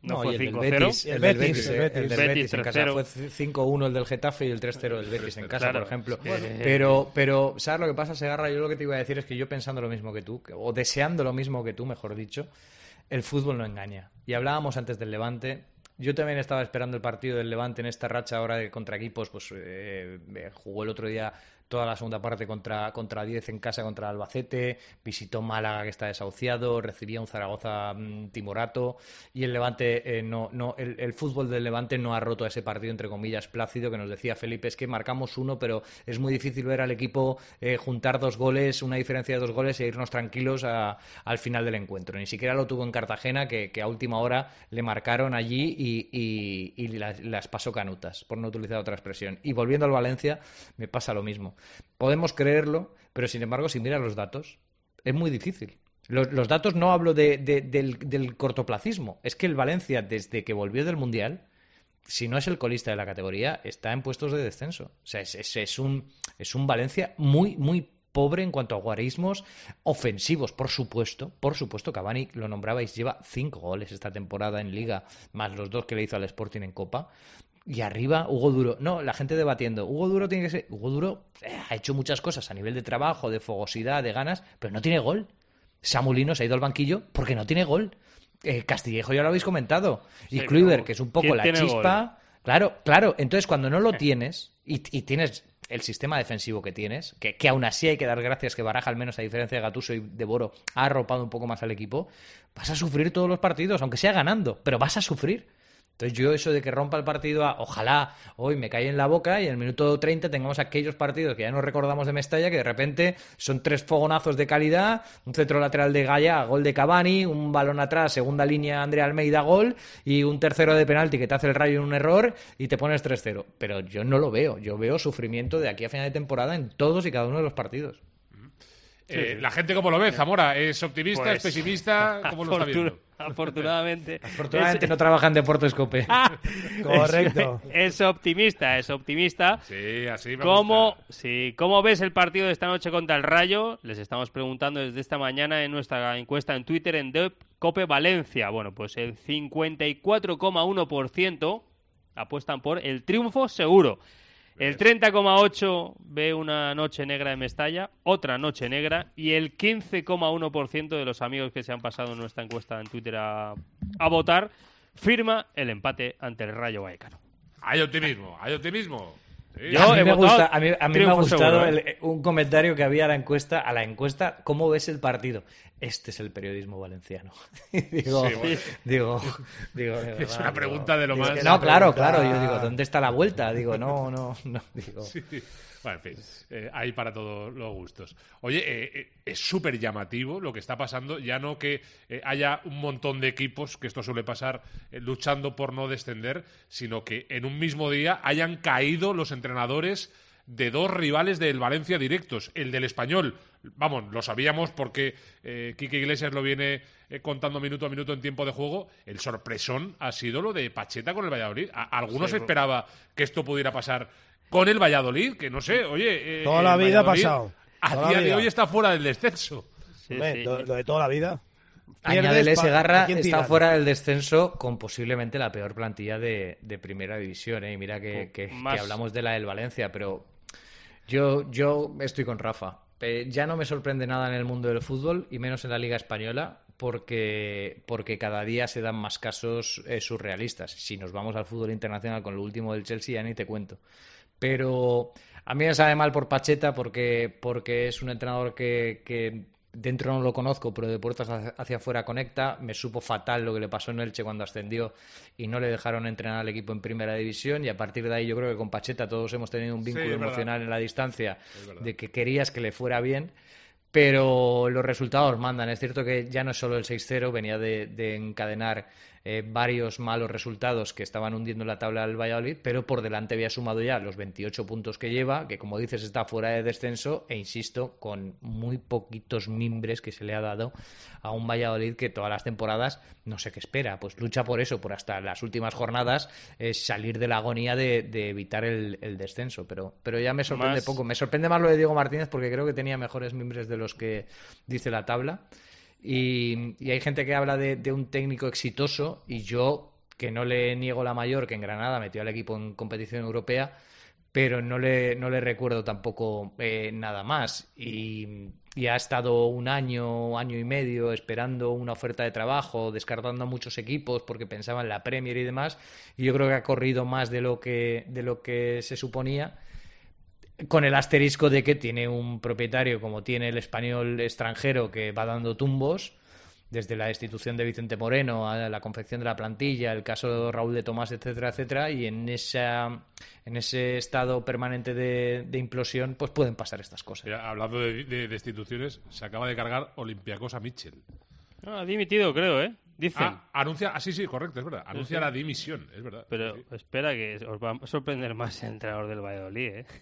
S16: No,
S14: no
S16: fue
S14: y el
S16: cinco
S14: del
S16: cero.
S14: Betis, el del Betis,
S15: el
S14: el
S15: Betis,
S14: del
S16: Betis,
S14: Betis en casa
S16: tres cero.
S14: fue cinco uno el del Getafe y el tres cero del Betis en casa,
S16: Claro,
S14: por ejemplo.
S16: es que-
S14: Pero, pero, ¿sabes lo que pasa, Segarra? Yo lo que te iba a decir es que yo pensando lo mismo que tú, que- o deseando lo mismo que tú, mejor dicho, el fútbol no engaña. Y hablábamos antes del Levante. Yo también estaba esperando el partido del Levante en esta racha ahora de contra equipos, pues eh, jugó el otro día toda la segunda parte contra, contra diez en casa contra Albacete, visitó Málaga que está desahuciado, recibía un Zaragoza mmm, timorato y el Levante eh, no, no el, el fútbol del Levante no ha roto ese partido entre comillas plácido que nos decía Felipe, es que marcamos uno pero es muy difícil ver al equipo eh, juntar dos goles, una diferencia de dos goles e irnos tranquilos a, al final del encuentro. Ni siquiera lo tuvo en Cartagena que, que a última hora le marcaron allí y, y, y las, las pasó canutas, por no utilizar otra expresión. Y volviendo al Valencia me pasa lo mismo. Podemos creerlo, pero sin embargo, si miras los datos, es muy difícil. Los, los datos no hablo de, de, del, del cortoplacismo. Es que el Valencia, desde que volvió del Mundial, si no es el colista de la categoría, está en puestos de descenso. O sea, es, es, es, un, es un Valencia muy, muy pobre en cuanto a guarismos ofensivos, por supuesto. Por supuesto, Cavani, lo nombrabais, lleva cinco goles esta temporada en Liga, más los dos que le hizo al Sporting en Copa. Y arriba, Hugo Duro. No, la gente debatiendo. Hugo Duro tiene que ser... Hugo Duro eh, ha hecho muchas cosas a nivel de trabajo, de fogosidad, de ganas, pero no tiene gol. Samulino se ha ido al banquillo porque no tiene gol. Eh, Castillejo ya lo habéis comentado. Y
S16: Sí, pero
S14: Kluivert, que es un poco
S16: ¿quién
S14: la
S16: tiene
S14: chispa...
S16: gol?
S14: Claro, claro. Entonces, cuando no lo tienes y, y tienes el sistema defensivo que tienes, que, que aún así hay que dar gracias que Baraja, al menos a diferencia de Gattuso y de Boro, ha arropado un poco más al equipo, vas a sufrir todos los partidos, aunque sea ganando, pero vas a sufrir. Entonces yo eso de que rompa el partido a, ojalá hoy me cae en la boca y en el minuto treinta tengamos aquellos partidos que ya nos recordamos de Mestalla, que de repente son tres fogonazos de calidad, un centro lateral de Gaya, gol de Cavani, un balón atrás, segunda línea Andrea Almeida, gol, y un tercero de penalti que te hace el Rayo en un error y te pones tres cero. Pero yo no lo veo, yo veo sufrimiento de aquí a final de temporada en todos y cada uno de los partidos.
S4: Eh, la gente, ¿cómo lo ve, Zamora? ¿Es optimista,
S16: Pues,
S4: es pesimista? ¿Cómo lo está viendo?
S16: Afortunadamente.
S14: Afortunadamente
S16: es,
S14: no trabaja en Deportes Cope.
S15: Correcto.
S16: Es, es optimista, es optimista.
S4: Sí, así me
S16: ¿Cómo,
S4: gusta.
S16: sí, ¿Cómo ves el partido de esta noche contra el Rayo? Les estamos preguntando desde esta mañana en nuestra encuesta en Twitter en Dep Cope Valencia. Bueno, pues el cincuenta y cuatro coma uno por ciento apuestan por el triunfo seguro. El treinta coma ocho por ciento ve una noche negra en Mestalla, otra noche negra, y el quince coma uno por ciento de los amigos que se han pasado en nuestra encuesta en Twitter a, a votar firma el empate ante el Rayo Vallecano.
S4: Hay optimismo, hay optimismo. Sí.
S16: Yo
S14: a mí
S16: he
S14: me,
S16: votado
S14: gusta, a mí, a mí me ha
S16: triunfo
S14: gustado
S16: seguro, ¿eh?
S14: el- un comentario que había a la encuesta, a la encuesta, ¿cómo ves el partido? Este es el periodismo valenciano. digo,
S4: Sí, bueno.
S14: digo, digo, de
S4: Es
S14: verdad,
S4: una
S14: digo,
S4: pregunta de lo
S14: digo,
S4: más-
S14: que No, claro,
S15: pregunta-
S14: claro. Yo digo, ¿dónde está la vuelta? Digo, no, no, no. Digo,
S4: Sí. Bueno, en fin, eh, hay para todos los gustos. Oye, eh, eh, es súper llamativo lo que está pasando, ya no que eh, haya un montón de equipos, que esto suele pasar, eh, luchando por no descender, sino que en un mismo día hayan caído los entrenadores de dos rivales del Valencia directos. El del Español, vamos, lo sabíamos porque eh, Quique Iglesias lo viene eh, contando minuto a minuto en tiempo de juego. El sorpresón ha sido lo de Pacheta con el Valladolid. A- algunos
S16: Sí,
S4: esperaba que esto pudiera pasar con el Valladolid, que no sé, oye... eh,
S15: Toda
S4: el
S15: la vida ha
S4: Valladolid
S15: pasado.
S4: A
S15: Toda la
S4: día de
S15: vida.
S4: hoy está fuera del descenso.
S16: Sí,
S15: Hombre,
S16: sí.
S15: lo, lo de toda la vida. Pierdes,
S14: Añádele,
S15: pa-
S14: Segarra
S15: ¿a quién
S14: está
S15: tiran?
S14: fuera del descenso con posiblemente la peor plantilla de, de primera división. ¿eh? Y mira que, que-
S16: Más-
S14: que hablamos de la del Valencia, pero yo, yo estoy con Rafa. Eh, ya no me sorprende nada en el mundo del fútbol y menos en la Liga Española porque, porque cada día se dan más casos eh, surrealistas. Si nos vamos al fútbol internacional con lo último del Chelsea ya ni te cuento. Pero a mí me sabe mal por Pacheta porque, porque es un entrenador que, que dentro no lo conozco, pero de puertas hacia hacia afuera conecta. Me supo fatal lo que le pasó en Elche cuando ascendió y no le dejaron entrenar al equipo en primera división, y a partir de ahí yo creo que con Pacheta todos hemos tenido un
S4: Sí,
S14: vínculo
S4: es verdad.
S14: emocional en la distancia
S4: Es verdad.
S14: de que querías que le fuera bien. Pero los resultados mandan. Es cierto que ya no es solo el seis cero, venía de, de encadenar eh, varios malos resultados que estaban hundiendo la tabla del Valladolid, pero por delante había sumado ya los veintiocho puntos que lleva, que como dices está fuera de descenso, e insisto, con muy poquitos mimbres que se le ha dado a un Valladolid que todas las temporadas no sé qué espera, pues lucha por eso, por hasta las últimas jornadas eh, salir de la agonía de, de evitar el, el descenso, pero, pero ya me sorprende
S16: Más-
S14: poco. Me sorprende más lo de Diego Martínez porque creo que tenía mejores mimbres de los que dice la tabla. Y, y hay gente que habla de, de un técnico exitoso y yo que no le niego la mayor, que en Granada metió al equipo en competición europea, pero no le, no le recuerdo tampoco eh, nada más. Y, y ha estado un año, año y medio esperando una oferta de trabajo, descartando a muchos equipos porque pensaba en la Premier y demás, y yo creo que ha corrido más de lo que, de lo que se suponía, con el asterisco de que tiene un propietario como tiene el Español extranjero, que va dando tumbos, desde la destitución de Vicente Moreno a la confección de la plantilla, el caso de Raúl de Tomás, etcétera, etcétera, y en esa en ese estado permanente de, de implosión, pues pueden pasar estas cosas.
S4: Mira, hablando de, de destituciones, se acaba de cargar Olympiacos a Mitchell.
S16: No, ha dimitido, creo, ¿eh? Dicen.
S4: Ah, anuncia, ah, sí, sí, correcto, es verdad. Anuncia
S16: sí, sí.
S4: la dimisión, es verdad.
S16: Pero
S4: sí, sí.
S16: espera, que os va a sorprender más el entrenador del Valladolid, ¿eh?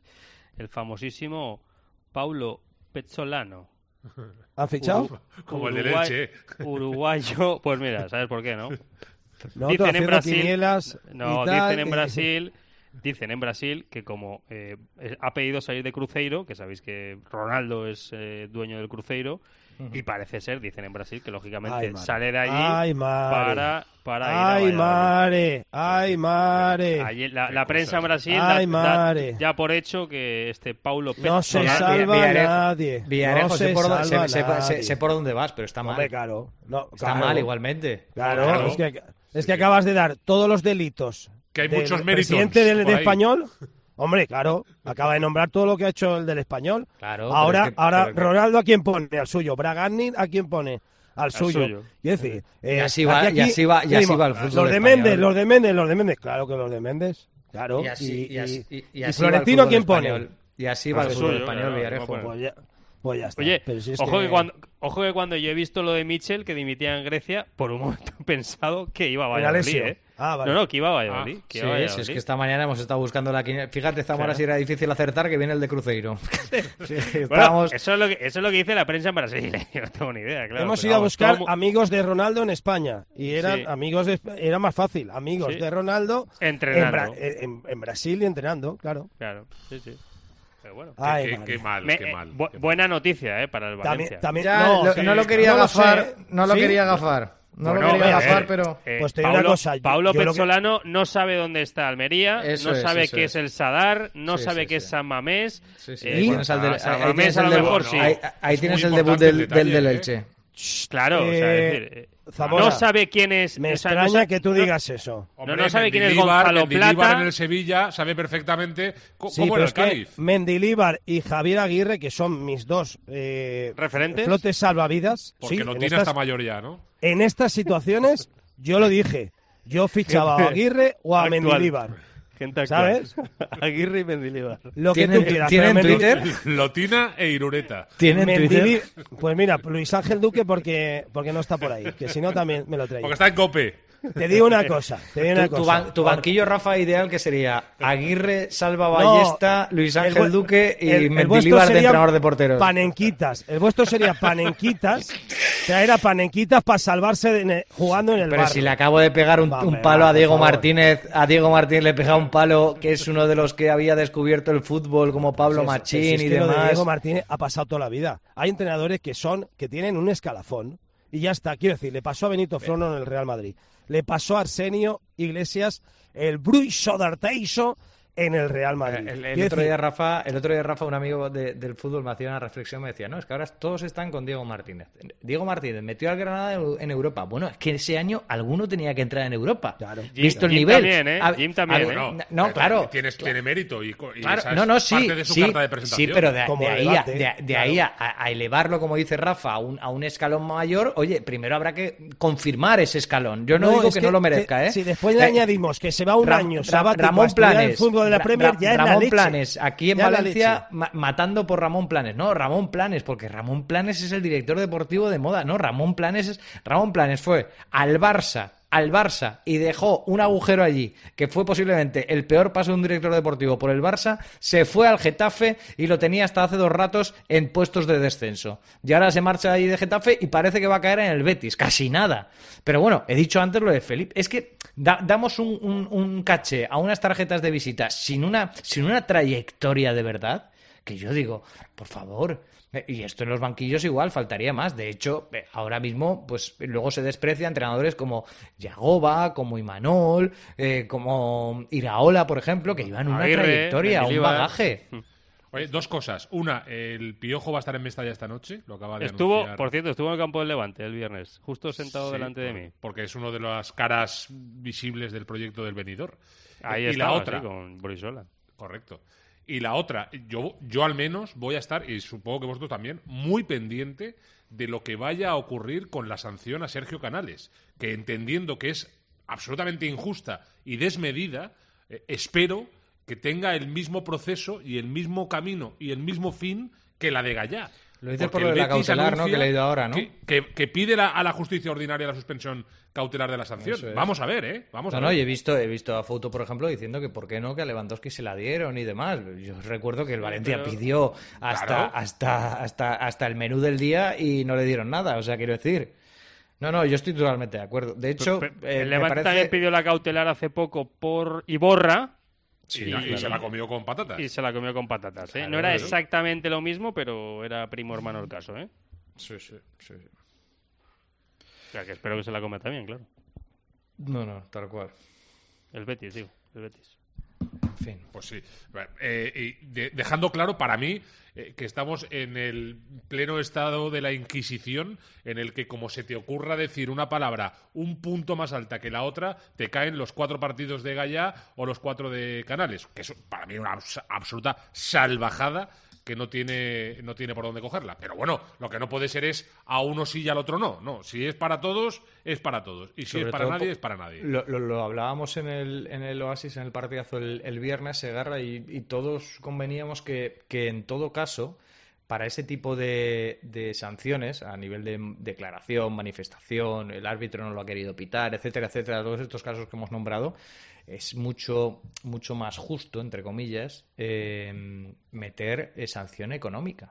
S16: El famosísimo Paulo Pezzolano.
S15: ¿Han fichado?
S4: Uf, como el
S16: Uruguay,
S4: de Leche.
S16: Uruguayo, pues mira, ¿sabes por qué, no?
S15: No,
S16: dicen en Brasil,
S15: quinielas
S16: no,
S15: y tal,
S16: dicen en
S15: y...
S16: Brasil, dicen en Brasil que como eh, ha pedido salir de Cruzeiro, que sabéis que Ronaldo es eh, dueño del Cruzeiro, uh-huh. y parece ser, dicen en Brasil, que lógicamente
S15: ay,
S16: sale de allí
S15: ay,
S16: para, para ir a
S15: ay,
S16: Valladolid.
S15: mare, ay, mare.
S16: Allí, la, la prensa en Brasil
S15: ay,
S16: da, da ya por hecho que este Paulo Pezzolano...
S15: No se salva
S14: Villarejo,
S15: nadie.
S14: Villarejo,
S15: no
S14: sé,
S15: se
S14: por
S15: salva
S14: sé, sé,
S15: nadie.
S14: sé, sé por dónde vas, pero está mal.
S15: Hombre, claro. No,
S14: está
S15: claro.
S14: mal igualmente.
S15: Claro,
S14: claro.
S15: Es, que, es que acabas de dar todos los delitos
S4: que hay
S15: del
S4: muchos méritos
S15: presidente del de
S4: ahí.
S15: Español. Hombre, claro, acaba de nombrar todo lo que ha hecho el del Español.
S14: Claro,
S15: ahora,
S14: es que,
S15: ahora
S14: pero...
S15: Ronaldo, ¿a quién pone? Al suyo. Bragarni, ¿a quién pone? Al,
S16: al
S15: suyo.
S16: suyo.
S15: Y, es decir, eh,
S14: y así va,
S15: aquí,
S14: y así va, y así va el fútbol
S15: Los de
S14: español.
S15: Méndez, los de Méndez, los de Méndez. Claro que los de Méndez. Claro.
S14: Y así,
S15: y,
S14: y, así, y, y,
S15: y
S14: así
S15: Florentino,
S14: ¿a
S15: quién pone?
S14: Y así va el fútbol
S16: suyo,
S14: español,
S16: claro,
S14: Villarejo.
S15: Pues ya, pues ya está.
S16: Oye,
S15: Pero si es
S16: ojo,
S15: que...
S16: Que cuando, ojo que cuando yo he visto lo de Mitchell, que dimitía en Grecia, por un momento he pensado que iba a Valladolid, ¿eh?
S15: Ah, vale.
S16: No, no, que iba a Valladolid.
S14: Ah,
S16: que
S14: sí,
S16: iba a Valladolid.
S14: sí, es que esta mañana hemos estado buscando la quiniela. Fíjate, Zamora,
S16: claro.
S14: si era difícil acertar, que viene el de Cruzeiro. sí,
S16: bueno,
S14: estábamos...
S16: eso, es lo que, eso es lo que dice la prensa en Brasil. Yo no tengo ni idea, claro.
S15: Hemos
S16: pero
S15: ido a
S16: vamos,
S15: buscar
S16: todo...
S15: amigos de Ronaldo en España. Y eran
S16: sí.
S15: amigos de... Era más fácil. Amigos
S16: sí.
S15: de Ronaldo
S16: entrenando.
S15: En, Bra... en, en Brasil y entrenando, claro.
S16: Claro, sí, sí. Pero bueno.
S15: Ay,
S4: qué, qué, qué mal,
S16: Me,
S4: qué mal.
S16: Bu
S4: qué
S16: buena
S4: mal.
S16: noticia, ¿eh? Para el Valencia.
S15: También, también,
S14: ya,
S15: no,
S14: lo,
S15: sí,
S14: no lo quería
S15: no
S14: agafar.
S15: Lo sé.
S14: No lo
S15: ¿Sí?
S14: quería agafar. No
S16: bueno,
S14: lo quería
S16: eh,
S14: agafar,
S16: eh,
S14: pero...
S16: Eh,
S15: pues te digo
S16: Paulo,
S15: una cosa.
S16: Paulo
S15: yo
S16: Pezzolano
S15: que...
S16: no sabe dónde está Almería,
S14: eso
S16: no
S14: es,
S16: sabe
S14: eso
S16: qué
S14: es.
S16: es el Sadar, no
S14: sí,
S16: sabe
S14: sí,
S16: qué
S14: sí.
S16: es San Mamés.
S14: Sí, sí.
S16: Eh,
S14: Ahí tienes el, de,
S16: San
S14: ahí
S16: Mamés
S14: tienes
S16: a
S14: el
S16: lo
S14: debut,
S16: mejor
S14: no,
S16: sí.
S14: ahí, ahí
S4: Es
S14: tienes
S4: muy
S14: el debut
S4: importante
S14: del,
S4: el detalle,
S14: del, del
S4: ¿eh?
S14: Elche.
S16: Claro,
S15: Eh,
S16: o sea, es decir, eh,
S15: Zamora,
S16: no sabe quién es...
S15: Me
S16: o sea,
S15: extraña
S16: no sa-
S15: que tú
S16: no-
S15: digas eso.
S4: Hombre,
S16: no, no sabe quién es
S4: Mendilibar,
S16: Gonzalo
S4: Mendilibar
S16: Plata.
S4: en el Sevilla sabe perfectamente co-
S15: Sí,
S4: cómo
S15: pero
S4: era
S15: es
S4: el
S15: que
S4: Cádiz.
S15: Mendilibar y Javier Aguirre, que son mis dos eh,
S16: ¿Referentes?
S15: flotes salvavidas,
S4: Porque
S15: sí,
S4: no
S15: en,
S4: tiene
S15: estas,
S4: esta mayoría, ¿no?
S15: en estas situaciones, yo lo dije. Yo fichaba a Aguirre o a
S16: Actual.
S15: Mendilibar.
S16: Gente actual.
S15: ¿Sabes?
S16: Aguirre y Mendilibar.
S15: Lo que
S14: ¿Tienen,
S15: tú quieras.
S14: ¿tienen
S15: pero Mendi-
S14: Twitter?
S4: Lotina e Irureta.
S14: ¿Tienen
S15: Mendili-
S14: Twitter?
S15: Pues mira, Luis Ángel Duque porque, porque no está por ahí. Que si no, también me lo traía.
S4: Porque está en Cope.
S15: Te digo una cosa. Te digo una
S14: Tu, tu,
S15: cosa.
S14: ban- tu banquillo, Rafa, ideal, que sería Aguirre, Salva
S15: No,
S14: Ballesta, Luis
S15: el
S14: Ángel
S15: vu-
S14: Duque y
S15: el- el vuestro
S14: Mendilibar de
S15: sería
S14: entrenador de porteros.
S15: Panenquitas. El vuestro sería Panenquitas. Traer a Panenquitas para salvarse de- en el- jugando en el
S14: Pero
S15: barro.
S14: si le acabo de pegar un,
S15: Vamos,
S14: un palo
S15: va,
S14: a Diego
S15: por favor.
S14: Martínez, a Diego Martínez le he pegado un palo que es uno de los que había descubierto el fútbol como Pablo
S15: Pues eso,
S14: Machín
S15: pues es
S14: y
S15: que lo de
S14: demás.
S15: Diego Martínez ha pasado toda la vida. Hay entrenadores que son que tienen un escalafón y ya está. Quiero decir, le pasó a Benito Frono en el Real Madrid. Le pasó a Arsenio Iglesias el Bruixo d'Arteixo en el Real Madrid.
S14: El, el
S15: Quiero
S14: otro
S15: decir,
S14: día, Rafa, el otro día, Rafa, un amigo de- del fútbol me hacía una reflexión, me decía, no, es que ahora todos están con Diego Martínez. Diego Martínez metió al Granada en, en Europa. Bueno, es que ese año alguno tenía que entrar en Europa.
S15: Claro.
S14: Visto el
S16: Jim
S14: nivel.
S16: también, ¿eh?
S14: A-
S16: Jim también,
S14: a-
S16: ¿eh?
S4: Bueno,
S14: no,
S4: eh,
S14: claro.
S4: Tienes, tiene mérito y, co- y
S14: Claro,
S4: esa es
S14: no, no, sí,
S4: parte de su
S14: sí,
S4: carta de presentación.
S14: sí, pero de,
S15: Como
S14: de ahí,
S15: debate,
S14: a, de, de
S15: claro.
S14: ahí a, a elevarlo, como dice Rafa, a un, a un escalón mayor, oye, primero habrá que confirmar ese escalón. Yo no, digo
S15: es
S14: que, no lo merezca,
S15: que
S14: ¿eh?
S15: Si después le
S14: Eh,
S15: añadimos que se va un
S14: Ra-
S15: año
S14: Ra-
S15: sabático a
S14: Ramón
S15: estudiar
S14: Planes,
S15: el fútbol de la
S14: Ra-
S15: Premier,
S14: Ra-
S15: ya es
S14: Ramón
S15: la leche.
S14: Planes, aquí en
S15: Ya es la
S14: Valencia,
S15: leche.
S14: ma- matando por Ramón Planes. No, Ramón Planes, porque Ramón Planes es el director deportivo de moda. No, Ramón Planes es... Ramón Planes fue al Barça, al Barça y dejó un agujero allí, que fue posiblemente el peor paso de un director deportivo por el Barça, se fue al Getafe y lo tenía hasta hace dos ratos en puestos de descenso. Y ahora se marcha ahí de Getafe y parece que va a caer en el Betis, casi nada. Pero bueno, he dicho antes lo de Felipe, es que da- damos un, un- un caché a unas tarjetas de visita sin una, sin una trayectoria de verdad, que yo digo, por favor, y esto en los banquillos igual faltaría más. De hecho, ahora mismo, pues luego se desprecia entrenadores como Yagoba, como Imanol, eh, como Iraola, por ejemplo, que llevan una
S16: Aguirre,
S14: trayectoria, un
S16: Mendilibar.
S14: bagaje.
S4: Oye, dos cosas. Una, el Piojo va a estar en Mestalla esta noche, lo acaba de
S16: Estuvo,
S4: anunciar.
S16: por cierto, estuvo en el campo del Levante el viernes, justo sentado
S4: Sí,
S16: delante de
S4: por-
S16: mí.
S4: Porque es uno de las caras visibles del proyecto del Benidorm.
S16: Ahí
S4: y
S16: estaba,
S4: la otra,
S16: sí, con Brizola.
S4: Correcto. Y la otra, yo, yo al menos voy a estar, y supongo que vosotros también, muy pendiente de lo que vaya a ocurrir con la sanción a Sergio Canales, que entendiendo que es absolutamente injusta y desmedida, eh, espero que tenga el mismo proceso y el mismo camino y el mismo fin que la de Gallá.
S14: Lo dices
S4: Porque
S14: por lo de
S4: el
S14: la
S4: Betis
S14: cautelar, ¿no?
S4: anuncia
S14: Que he leído ahora, ¿no?
S4: Que, que- que pide la- a la justicia ordinaria la suspensión cautelar de la sanción.
S14: Eso es.
S4: Vamos a ver, ¿eh? Vamos
S14: No,
S4: a
S14: no,
S4: ver.
S14: y he visto, he visto a Fouto, por ejemplo, diciendo que por qué no, que a Lewandowski se la dieron y demás. Yo recuerdo que el Valencia
S16: pero-
S14: pidió hasta,
S4: Claro.
S14: hasta, hasta, hasta el menú del día y no le dieron nada. O sea, quiero decir. No, no, yo estoy totalmente de acuerdo. De hecho,
S16: Pe- pe-
S14: eh,
S16: el
S14: me
S16: Levante
S14: parece...
S16: también pidió la cautelar hace poco por Iborra.
S4: Sí,
S16: y,
S4: y se la comió con patatas.
S16: Y se la comió con patatas, ¿eh?
S4: Claro,
S16: No era
S4: claro.
S16: exactamente lo mismo, pero era primo hermano el caso, ¿eh?
S4: Sí, sí, sí.
S16: O sea, que espero que se la coma también, claro.
S14: No, no, tal cual.
S16: El Betis, digo, el Betis.
S14: En fin.
S4: Pues sí. Eh, y de- dejando claro para mí eh, que estamos en el pleno estado de la Inquisición, en el que como se te ocurra decir una palabra un punto más alta que la otra, te caen los cuatro partidos de Gallá o los cuatro de Canales, que es para mí una abs- absoluta salvajada que no tiene, no tiene por dónde cogerla. Pero bueno, lo que no puede ser es a uno sí y al otro no. No, si es para todos, es para todos. Y si
S14: Sobre
S4: es para
S14: todo
S4: nadie,
S14: po-
S4: es para nadie.
S14: Lo, lo- lo hablábamos en el, en el Oasis, en el partidazo el, el viernes, Segarra, y, y todos conveníamos que, que en todo caso, para ese tipo de, de sanciones, a nivel de declaración, manifestación, el árbitro no lo ha querido pitar, etcétera, etcétera, todos estos casos que hemos nombrado, es mucho, mucho más justo, entre comillas, eh, meter eh, sanción económica.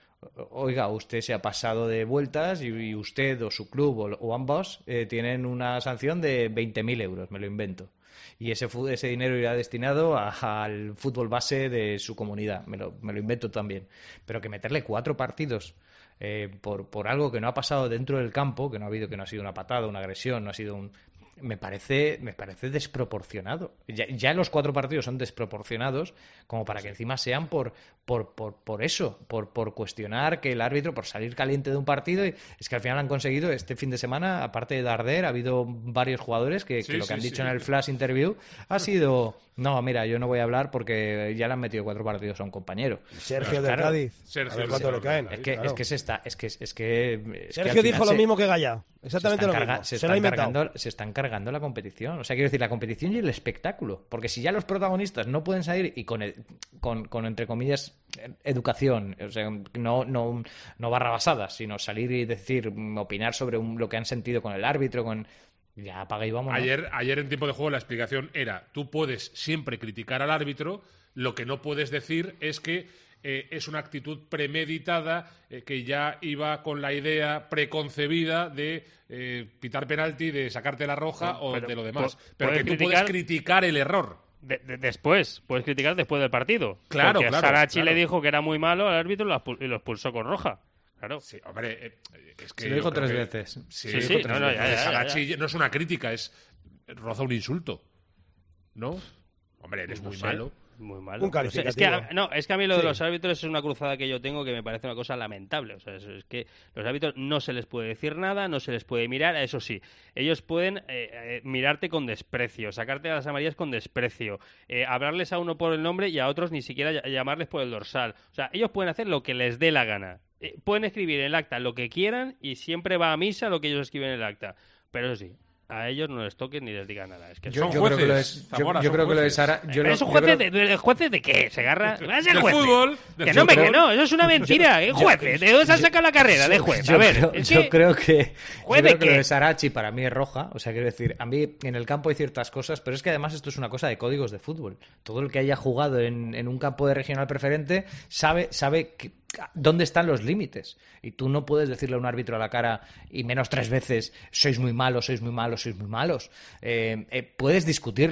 S14: Oiga, usted se ha pasado de vueltas y, y usted o su club o, o ambos eh, tienen una sanción de veinte mil euros, me lo invento. Y ese, fu- ese dinero irá destinado a- al fútbol base de su comunidad, me lo, me lo invento también. Pero que meterle cuatro partidos eh, por, por algo que no ha pasado dentro del campo, que no ha habido, que no ha sido una patada, una agresión, no ha sido un... Me parece, me parece desproporcionado. Ya, ya los cuatro partidos son desproporcionados como para que encima sean por, por, por, por eso, por, por cuestionar que el árbitro, por salir caliente de un partido. Y es que al final han conseguido este fin de semana, aparte de Darder, ha habido varios jugadores que,
S4: Sí,
S14: que lo que
S4: sí,
S14: han dicho
S4: sí.
S14: en el flash interview ha sido, no, mira, yo no voy a hablar porque ya le han metido cuatro partidos a un compañero.
S15: Sergio
S14: Pues
S15: de
S14: claro,
S15: Cádiz.
S4: Sergio
S15: a ver
S4: de
S15: cuánto le
S4: Cádiz,
S15: caen.
S14: es que,
S15: Claro.
S14: es que se está, es que es que, es que al
S15: Sergio
S14: final
S15: dijo lo
S14: se-
S15: mismo que Gallá. Exactamente
S14: se
S15: lo
S14: están
S15: mismo.
S14: carga-
S15: Se,
S14: se,
S15: lo ha
S14: están
S15: inventado.
S14: cargando, se están cargando la competición. O sea, quiero decir, la competición y el espectáculo. Porque si ya los protagonistas no pueden salir y con, ed- con, con entre comillas, eh, educación, o sea, no, no, no barrabasadas, sino salir y decir, mm, opinar sobre un- lo que han sentido con el árbitro, con... Ya apaga y vamos.
S4: Ayer, ayer en tiempo de juego la explicación era, tú puedes siempre criticar al árbitro, lo que no puedes decir es que eh, es una actitud premeditada, eh, que ya iba con la idea preconcebida de eh, pitar penalti, de sacarte la roja
S16: No,
S4: o
S16: pero
S4: de lo demás.
S16: pu-
S4: Pero que
S16: puedes
S4: tú puedes
S16: criticar-
S4: criticar el error.
S16: De- de- después, puedes criticar después del partido.
S4: Claro,
S16: Porque
S4: claro,
S16: Sarachi
S4: claro.
S16: le dijo que era muy malo al árbitro y lo expu- y lo expulsó con roja. Claro.
S4: Sí, hombre, eh, es que
S14: Se lo dijo
S4: yo creo
S14: tres
S4: que-
S14: veces.
S4: Sí,
S16: Sí,
S4: sí,
S16: sí,
S4: tres
S16: no, no, ya,
S4: veces.
S16: ya, ya,
S4: Sarachi
S16: ya.
S4: no es una crítica, es roza un insulto. ¿No? Hombre, eres
S16: No
S4: muy
S16: sé,
S4: malo.
S16: Muy malo.
S15: Un
S16: No sé, es que a,
S15: calificativo.
S16: no, es que a mí lo de
S15: Sí.
S16: los árbitros es una cruzada que yo tengo que me parece una cosa lamentable. O sea, es, es que los árbitros no se les puede decir nada, no se les puede mirar. Eso sí, ellos pueden eh, eh, mirarte con desprecio, sacarte a las amarillas con desprecio, eh, hablarles a uno por el nombre y a otros ni siquiera ll- llamarles por el dorsal. O sea, ellos pueden hacer lo que les dé la gana. Eh, pueden escribir en el acta lo que quieran y siempre va a misa lo que ellos escriben en el acta. Pero eso sí, a ellos no les toquen ni les digan nada. Es que
S14: Yo,
S4: Son
S14: yo creo que lo
S4: jueces,
S14: es. Yo,
S4: Zamora,
S14: yo
S4: son
S14: creo que lo de
S4: jueces.
S14: Sara. Yo
S16: ¿Pero
S14: lo-
S16: esos
S14: yo
S16: jueces,
S14: creo-
S16: de, de- jueces de qué? ¿Se agarra? ¿Vas a ser
S4: Del
S16: jueces?
S4: fútbol, del
S16: Que no, me,
S14: fútbol.
S16: que no, eso es una mentira. ¿Qué jueces? ¿De dónde se han sacado la carrera de juez?
S14: Yo
S16: A ver,
S14: creo,
S16: es
S14: yo
S16: que...
S14: creo que, yo
S16: ¿Juez
S14: creo
S16: de
S14: que lo
S16: qué?
S14: de Sarachi para mí es roja. O sea, quiero decir, a mí en el campo hay ciertas cosas, pero es que además esto es una cosa de códigos de fútbol. Todo el que haya jugado en, en un campo de regional preferente sabe, sabe que- dónde están los límites. Y tú no puedes decirle a un árbitro a la cara y menos tres veces, sois muy malos, sois muy malos, sois muy malos. Eh, eh, puedes discutirle.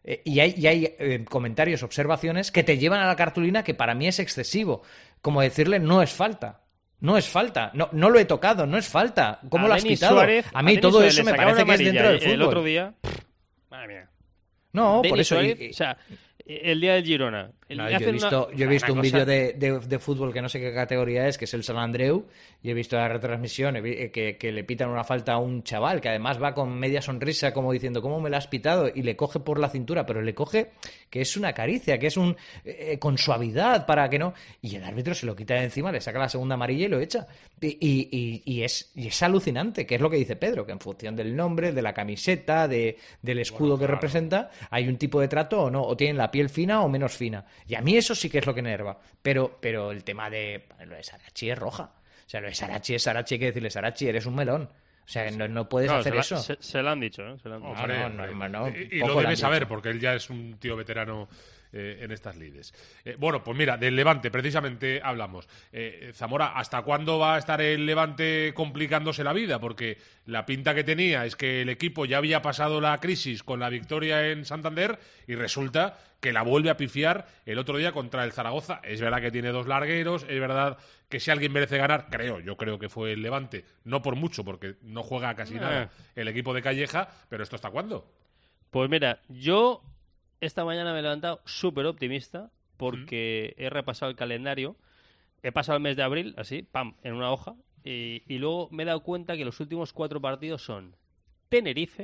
S14: Eh, y hay, y hay eh, comentarios, observaciones que te llevan a la cartulina que para mí es excesivo. Como decirle, no es falta. No es falta. No, no lo he tocado, no es falta. ¿Cómo
S16: a
S14: lo has
S16: Denis
S14: quitado?
S16: Suárez,
S14: a mí
S16: a
S14: todo
S16: Suárez
S14: eso me
S16: le
S14: parece que es dentro del fútbol.
S16: El otro día... Madre mía.
S14: No,
S16: Denis
S14: por eso...
S16: Suárez,
S14: y, y...
S16: O sea, el día del Girona.
S14: No, yo, he visto, una, yo he visto un cosa... vídeo de, de, de fútbol que no sé qué categoría es, que es el San Andreu, y he visto la retransmisión que, que le pitan una falta a un chaval, que además va con media sonrisa como diciendo, ¿cómo me la has pitado? Y le coge por la cintura, pero le coge que es una caricia, que es un eh, con suavidad para que no... Y el árbitro se lo quita de encima, le saca la segunda amarilla y lo echa. Y, y, y, y, es, y es alucinante, que es lo que dice Pedro, que en función del nombre, de la camiseta, de, del escudo bueno, que claro. representa, hay un tipo de trato o no, o tienen la piel fina o menos fina. Y a mí eso sí que es lo que enerva. Pero, pero el tema de lo de Sarachi es roja. O sea, lo de Sarachi es Sarachi, hay que decirle, Sarachi, eres un melón. O sea, no, no puedes
S16: no,
S14: hacer
S16: se la,
S14: eso.
S16: Se, se lo han dicho, ¿eh? Se lo han dicho.
S4: Hombre,
S14: no, no, no, no,
S4: y, y lo debe saber, porque él ya es un tío veterano eh, en estas lides. Eh, bueno, pues mira, del Levante precisamente hablamos. Eh, Zamora, ¿hasta cuándo va a estar el Levante complicándose la vida? Porque la pinta que tenía es que el equipo ya había pasado la crisis con la victoria en Santander y resulta que la vuelve a pifiar el otro día contra el Zaragoza. Es verdad que tiene dos largueros, es verdad que si alguien merece ganar, creo, yo creo que fue el Levante, no por mucho, porque no juega casi eh. nada el equipo de Calleja, pero ¿esto hasta cuándo?
S16: Pues mira, yo esta mañana me he levantado súper optimista porque mm. he repasado el calendario, he pasado el mes de abril, así, pam, en una hoja, y, y luego me he dado cuenta que los últimos cuatro partidos son Tenerife,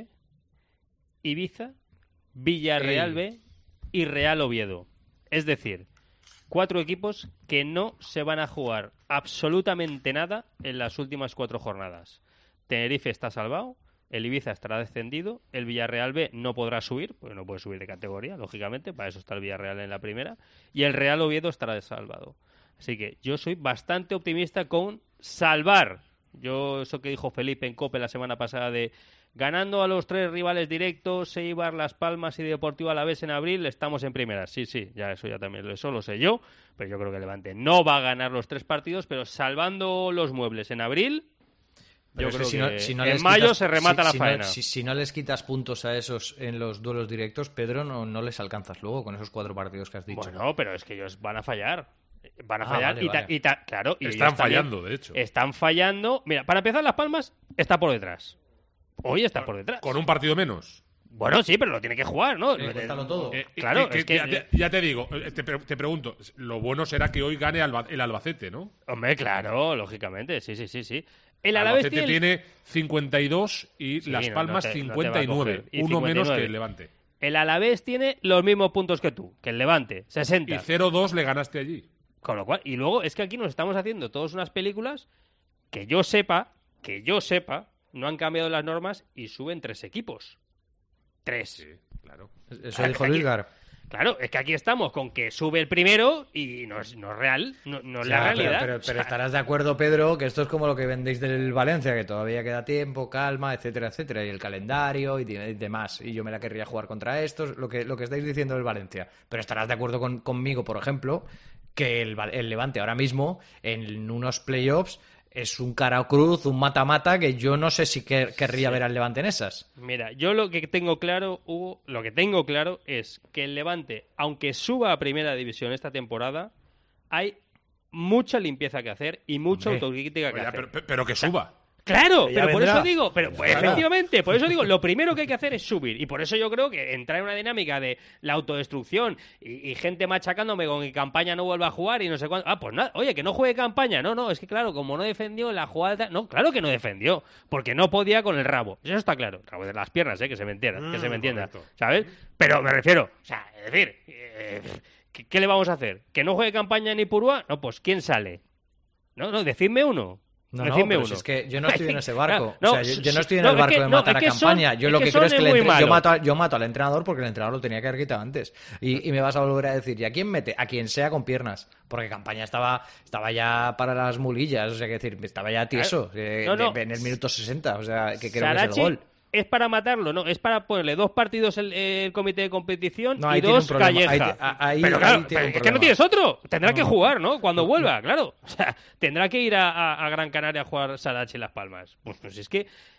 S16: Ibiza, Villarreal B y Real Oviedo. Es decir, cuatro equipos que no se van a jugar absolutamente nada en las últimas cuatro jornadas. Tenerife está salvado, el Ibiza estará descendido, el Villarreal B no podrá subir, porque no puede subir de categoría, lógicamente, para eso está el Villarreal en la primera, y el Real Oviedo estará salvado. Así que yo soy bastante optimista con salvar. Yo, eso que dijo Felipe en COPE la semana pasada de ganando a los tres rivales directos, Eibar, Las Palmas y Deportivo Alavés en abril, estamos en primera. Sí, sí, ya eso ya también eso lo sé yo, pero yo creo que el Levante no va a ganar los tres partidos, pero salvando los muebles en abril,
S14: pero
S16: yo creo
S14: si
S16: que
S14: no, si no
S16: en mayo
S14: quitas,
S16: se remata
S14: si,
S16: la
S14: si
S16: faena.
S14: No, si, si no les quitas puntos a esos en los duelos directos, Pedro, no, no les alcanzas luego con esos cuatro partidos que has dicho.
S16: Bueno, pero es que ellos van a fallar. Van a
S14: ah,
S16: fallar
S14: vale,
S16: y, ta,
S14: vale.
S16: y ta, claro, y
S4: están fallando,
S16: también,
S4: de hecho.
S16: Están fallando. Mira, para empezar, Las Palmas está por detrás. Hoy está por detrás.
S4: Con un partido menos.
S16: Bueno, sí, pero lo tiene que jugar, ¿no?
S14: Sí, cuéntalo todo.
S4: Eh,
S16: claro,
S4: eh, que,
S16: es que...
S4: Ya te, ya te digo, te, te pregunto, lo bueno será que hoy gane Alba, el Albacete, ¿no?
S16: Hombre, claro, lógicamente, sí, sí, sí, sí. El
S4: Albacete
S16: tiene...
S4: tiene cincuenta y dos y
S16: sí,
S4: Las Palmas
S16: no, no te,
S4: cincuenta y nueve,
S16: no y
S4: uno
S16: cincuenta y nueve.
S4: Menos que el Levante.
S16: El Alavés tiene los mismos puntos que tú, que el Levante, sesenta.
S4: Y cero dos le ganaste allí.
S16: Con lo cual, y luego es que aquí nos estamos haciendo todas unas películas que yo sepa, que yo sepa, no han cambiado las normas y suben tres equipos. Tres.
S4: Sí, claro.
S14: Eso dijo Lilgar.
S16: Claro, es que aquí estamos con que sube el primero y no es, no es real, no, no es
S14: ya,
S16: la realidad.
S14: Pero, pero,
S16: o sea,
S14: pero estarás de acuerdo, Pedro, que esto es como lo que vendéis del Valencia, que todavía queda tiempo, calma, etcétera, etcétera, y el calendario y demás. Y yo me la querría jugar contra estos, lo que, lo que estáis diciendo del Valencia. Pero estarás de acuerdo con, conmigo, por ejemplo, que el, el Levante ahora mismo, en unos playoffs, es un cara o cruz, un mata-mata, que yo no sé si quer- querría sí. ver al Levante en esas.
S16: Mira, yo lo que tengo claro, Hugo, lo que tengo claro es que el Levante, aunque suba a Primera División esta temporada, hay mucha limpieza que hacer y mucha
S4: Hombre,
S16: autocrítica que
S4: oye,
S16: hacer.
S4: Pero, pero que suba.
S16: Claro,
S15: Que
S16: pero por
S15: vendrá.
S16: eso digo, pero pues,
S15: Claro.
S16: efectivamente, por eso digo, lo primero que hay que hacer es subir. Y por eso yo creo que entrar en una dinámica de la autodestrucción y, y gente machacándome con que Campaña no vuelva a jugar y no sé cuánto. Ah, pues nada, oye, que no juegue Campaña. No, no, es que claro, como no defendió la jugada. No, claro que no defendió, porque no podía con el rabo. Eso está claro. El rabo de las piernas, eh, que se me entienda,
S4: Mm,
S16: que se me entienda.
S4: correcto.
S16: ¿Sabes? Pero me refiero, o sea, es decir, eh, ¿qué, ¿qué le vamos a hacer? ¿Que no juegue Campaña ni Purúa? No, pues ¿quién sale? No, no, decidme uno.
S14: No, no,
S16: Decidme
S14: pero
S16: uno.
S14: si es que yo no estoy en ese barco.
S16: No,
S14: o sea, yo, yo no estoy en
S16: no,
S14: el
S16: es
S14: barco
S16: que-
S14: de
S16: no,
S14: matar
S16: es
S14: a
S16: que son-
S14: Campaña. Yo
S16: es
S14: lo
S16: que
S14: que, creo es
S16: son
S14: que el
S16: muy
S14: entre- yo,
S16: malos.
S14: mato a- yo mato al entrenador porque el entrenador lo tenía que haber quitado antes. Y, y me vas a volver a decir, ¿y a quién mete? A quien sea con piernas. Porque Campaña estaba, estaba ya para las mulillas. O sea, que decir, estaba ya tieso. eh,
S16: No, no.
S14: de- en el minuto sesenta. O sea, que creo que es
S16: Sarachi
S14: el gol.
S16: es para matarlo, no, es para ponerle dos partidos el, el comité de competición
S14: No,
S16: y
S14: ahí tiene un
S16: dos
S14: problema.
S16: Calleja.
S14: Ahí te- a- ahí-
S16: pero
S14: ahí
S16: claro,
S14: tiene
S16: pero
S14: un
S16: es que no
S14: problema.
S16: tienes otro. Tendrá que
S14: No.
S16: jugar, ¿no? Cuando vuelva, claro. O sea, tendrá que ir a, a- a Gran Canaria a jugar Sarachi y Las Palmas. Pues, pues es que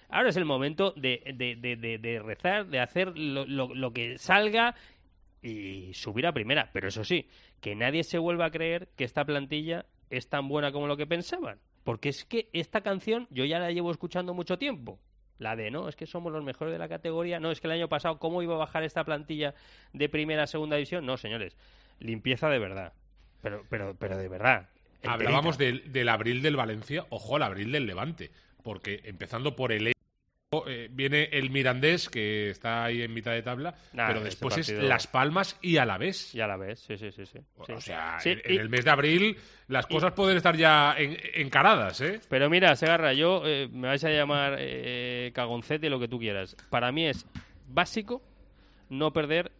S16: Ahora es el momento de, de, de, de, de rezar, de hacer lo, lo, lo que salga y subir a primera. Pero eso sí, que nadie se vuelva a creer que esta plantilla es tan buena como lo que pensaban. Porque es que esta canción yo ya la llevo escuchando mucho tiempo. La de, no, es que somos los mejores de la categoría. No, es que el año pasado, ¿cómo iba a bajar esta plantilla de primera a segunda división? No, señores, limpieza de verdad. Pero, pero, pero de verdad.
S4: Hablábamos del, del abril del Valencia, ojo al abril del Levante, porque empezando por el eh, viene el Mirandés, que está ahí en mitad de tabla, nah, pero después partido... es Las Palmas y Alavés.
S16: Y Alavés, sí, sí, sí. sí.
S4: O sea,
S16: sí,
S4: en,
S16: y...
S4: en el mes de abril las cosas y... pueden estar ya en, encaradas, ¿eh?
S16: Pero mira, Segarra, yo eh, me vais a llamar eh, cagoncete, lo que tú quieras. Para mí es básico no perder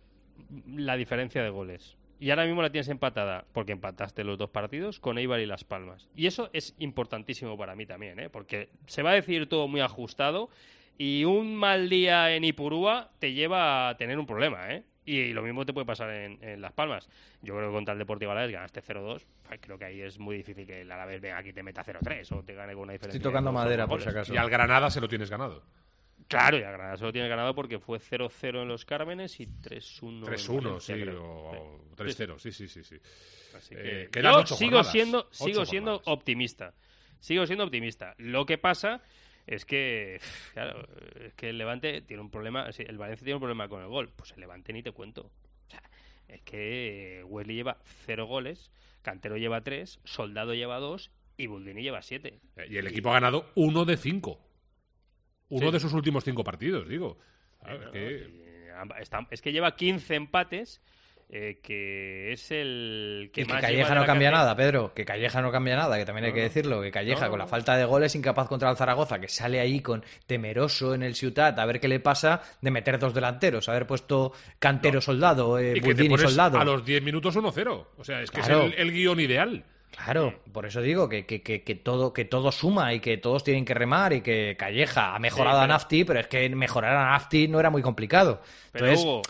S16: la diferencia de goles. Y ahora mismo la tienes empatada, porque empataste los dos partidos con Eibar y Las Palmas. Y eso es importantísimo para mí también, ¿eh? Porque se va a decidir todo muy ajustado y un mal día en Ipurúa te lleva a tener un problema, ¿eh? Y lo mismo te puede pasar en, en Las Palmas. Yo creo que contra el Deportivo Alavés ganaste cero dos. Creo que ahí es muy difícil que el Alavés venga aquí y te meta cero tres o te gane con una diferencia.
S14: Estoy tocando madera, por si acaso.
S4: Y al Granada se lo tienes ganado.
S16: Claro, y a Granada se lo tiene ganado porque fue cero cero en los Cármenes y tres uno
S4: tres uno, sí, o tres cero, sí, sí, sí, sí.
S16: Así que
S4: eh,
S16: yo sigo
S4: jornadas,
S16: siendo sigo siendo jornadas. optimista. Sigo siendo optimista. Lo que pasa es que, claro, es que el Levante tiene un problema, el Valencia tiene un problema con el gol. Pues el Levante ni te cuento. O sea, es que Wesley lleva cero goles, Cantero lleva tres, Soldado lleva dos y Buldini lleva siete.
S4: Y el equipo y... ha ganado uno de cinco. Uno sí. de sus últimos cinco partidos, digo. Claro,
S16: no,
S4: es,
S16: que... Está, es que lleva quince empates, eh, que es el que
S14: y
S16: más
S14: que Calleja no cambia
S16: carrera.
S14: nada, Pedro. Que Calleja no cambia nada, que también hay
S16: no,
S14: que decirlo. Que Calleja,
S16: no,
S14: con
S16: no.
S14: la falta de goles, incapaz contra el Zaragoza, que sale ahí con temeroso en el Ciutat, a ver qué le pasa, de meter dos delanteros, haber puesto Cantero no. Soldado, eh,
S4: y
S14: Buldini Soldado.
S4: A los diez minutos uno cero. O sea, es que
S14: claro.
S4: es el, el guión ideal.
S14: Claro, por eso digo que, que, que, que todo que todo suma y que todos tienen que remar y que Calleja ha mejorado sí, pero... a Nafti, pero es que mejorar a Nafti no era muy complicado.
S16: Pero
S14: Entonces...
S16: Hugo,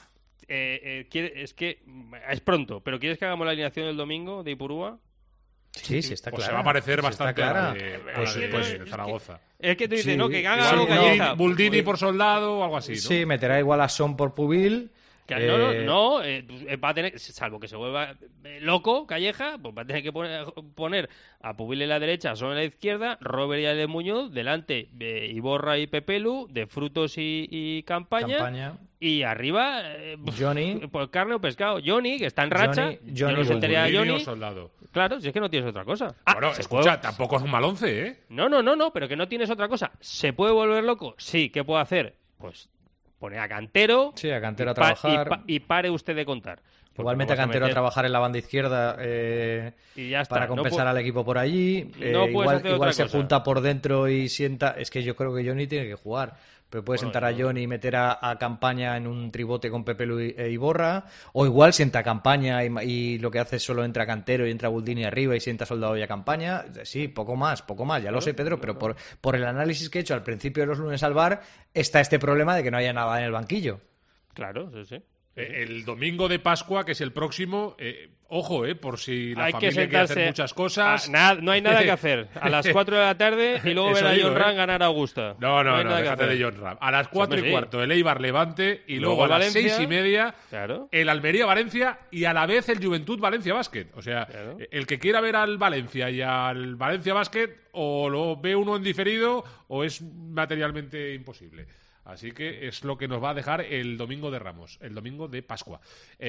S16: eh, eh, es que es pronto, pero ¿quieres que hagamos la alineación del domingo de Ipurúa?
S14: Sí, sí, está
S4: pues
S14: clara.
S4: se va a parecer
S14: sí,
S4: bastante
S14: clara.
S4: de,
S14: pues,
S4: de,
S14: pues,
S4: de, de Zaragoza.
S16: Es que tú dices,
S14: sí,
S16: no, que haga
S14: sí,
S16: algo
S14: no,
S16: Calleja.
S4: Buldini
S16: pues,
S4: por Soldado o algo así, ¿no?
S14: Sí, meterá igual a Son por Pubil.
S16: Que, eh... No, no, no eh, va a tener, salvo que se vuelva loco Calleja, pues va a tener que poner, poner a Pubil en la derecha, Son en la izquierda, Robert y Ale Muñoz, delante eh, Iborra y Pepelu, de Frutos y, y campaña,
S14: campaña,
S16: y arriba eh,
S14: Johnny,
S16: pues carne o pescado, Johnny, que está en racha,
S14: Johnny, Johnny
S16: yo no se enteré a Johnny,
S4: Soldado.
S16: Claro, si es que no tienes otra cosa.
S4: Ah, bueno, escucha, puede... tampoco es un mal once, ¿eh?
S16: No, no, no, no, pero que no tienes otra cosa. ¿Se puede volver loco? Sí, ¿qué puedo hacer? Pues poner a Cantero,
S14: sí, a Cantero
S16: y,
S14: a trabajar
S16: pa- y, pa- y pare usted de contar.
S14: Igualmente a Cantero a, meter... a trabajar en la banda izquierda eh,
S16: y ya está.
S14: para compensar
S16: no
S14: al equipo por allí. Eh,
S16: no
S14: igual igual se
S16: cosa.
S14: junta por dentro y sienta. Es que yo creo que Johnny tiene que jugar. Pero puede bueno, sentar a Johnny y meter a, a Campaña en un tribote con Pepelu y e Iborra. O igual sienta a Campaña y, y lo que hace es solo entra Cantero y entra Buldini arriba y sienta Soldado y a Campaña. Sí, poco más, poco más. Ya lo sé, Pedro, pero por, por el análisis que he hecho al principio de los lunes al bar, está este problema de que no haya nada en el banquillo.
S16: Claro, sí, sí.
S4: El domingo de Pascua, que es el próximo, eh, ojo, eh, por si la
S16: hay
S4: familia
S16: que sentarse,
S4: quiere hacer muchas cosas.
S16: A, nada, no hay nada que hacer. A las cuatro de la tarde y luego ver a John
S4: ¿eh?
S16: Ram ganar a Augusta.
S4: No, no, no,
S16: no,
S4: no déjate de John Ram. A las cuatro
S16: sí,
S4: y cuarto el Eibar Levante y luego,
S16: luego
S4: a las
S16: Valencia,
S4: seis y media
S16: claro.
S4: el Almería Valencia y a la vez el Juventud Valencia Basket. O sea, claro. el que quiera ver al Valencia y al Valencia Basket o lo ve uno en diferido o es materialmente imposible. Así que es lo que nos va a dejar el domingo de Ramos, el domingo de Pascua.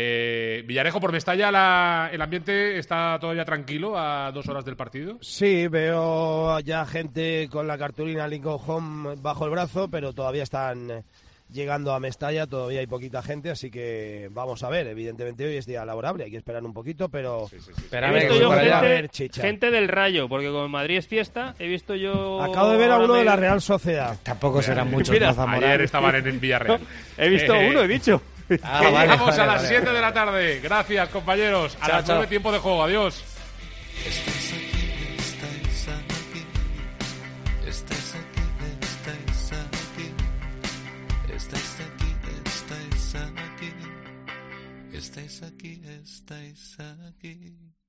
S4: Eh, Villarejo, por Mestalla, la, el ambiente está todavía tranquilo a dos horas del partido.
S15: Sí, veo ya gente con la cartulina Lincoln Home bajo el brazo, pero todavía están llegando a Mestalla, todavía hay poquita gente, así que vamos a ver. Evidentemente hoy es día laborable, hay que esperar un poquito, pero...
S16: Sí, sí, sí. He visto yo gente, gente del Rayo, porque como en Madrid es fiesta, he visto yo...
S15: Acabo de ver a uno de la Real Sociedad.
S14: Tampoco serán muchos.
S4: Mira, ayer estaban en el Villarreal.
S16: He visto eh, uno, he dicho.
S4: Ah, vale, vamos vale, a las siete vale. de la tarde. Gracias, compañeros. A chao, las nueve tiempo de juego. Adiós.
S3: Estáis aquí, estáis aquí. Estáis aquí, estáis aquí. Estáis aquí, estáis aquí. Estáis aquí, estáis aquí.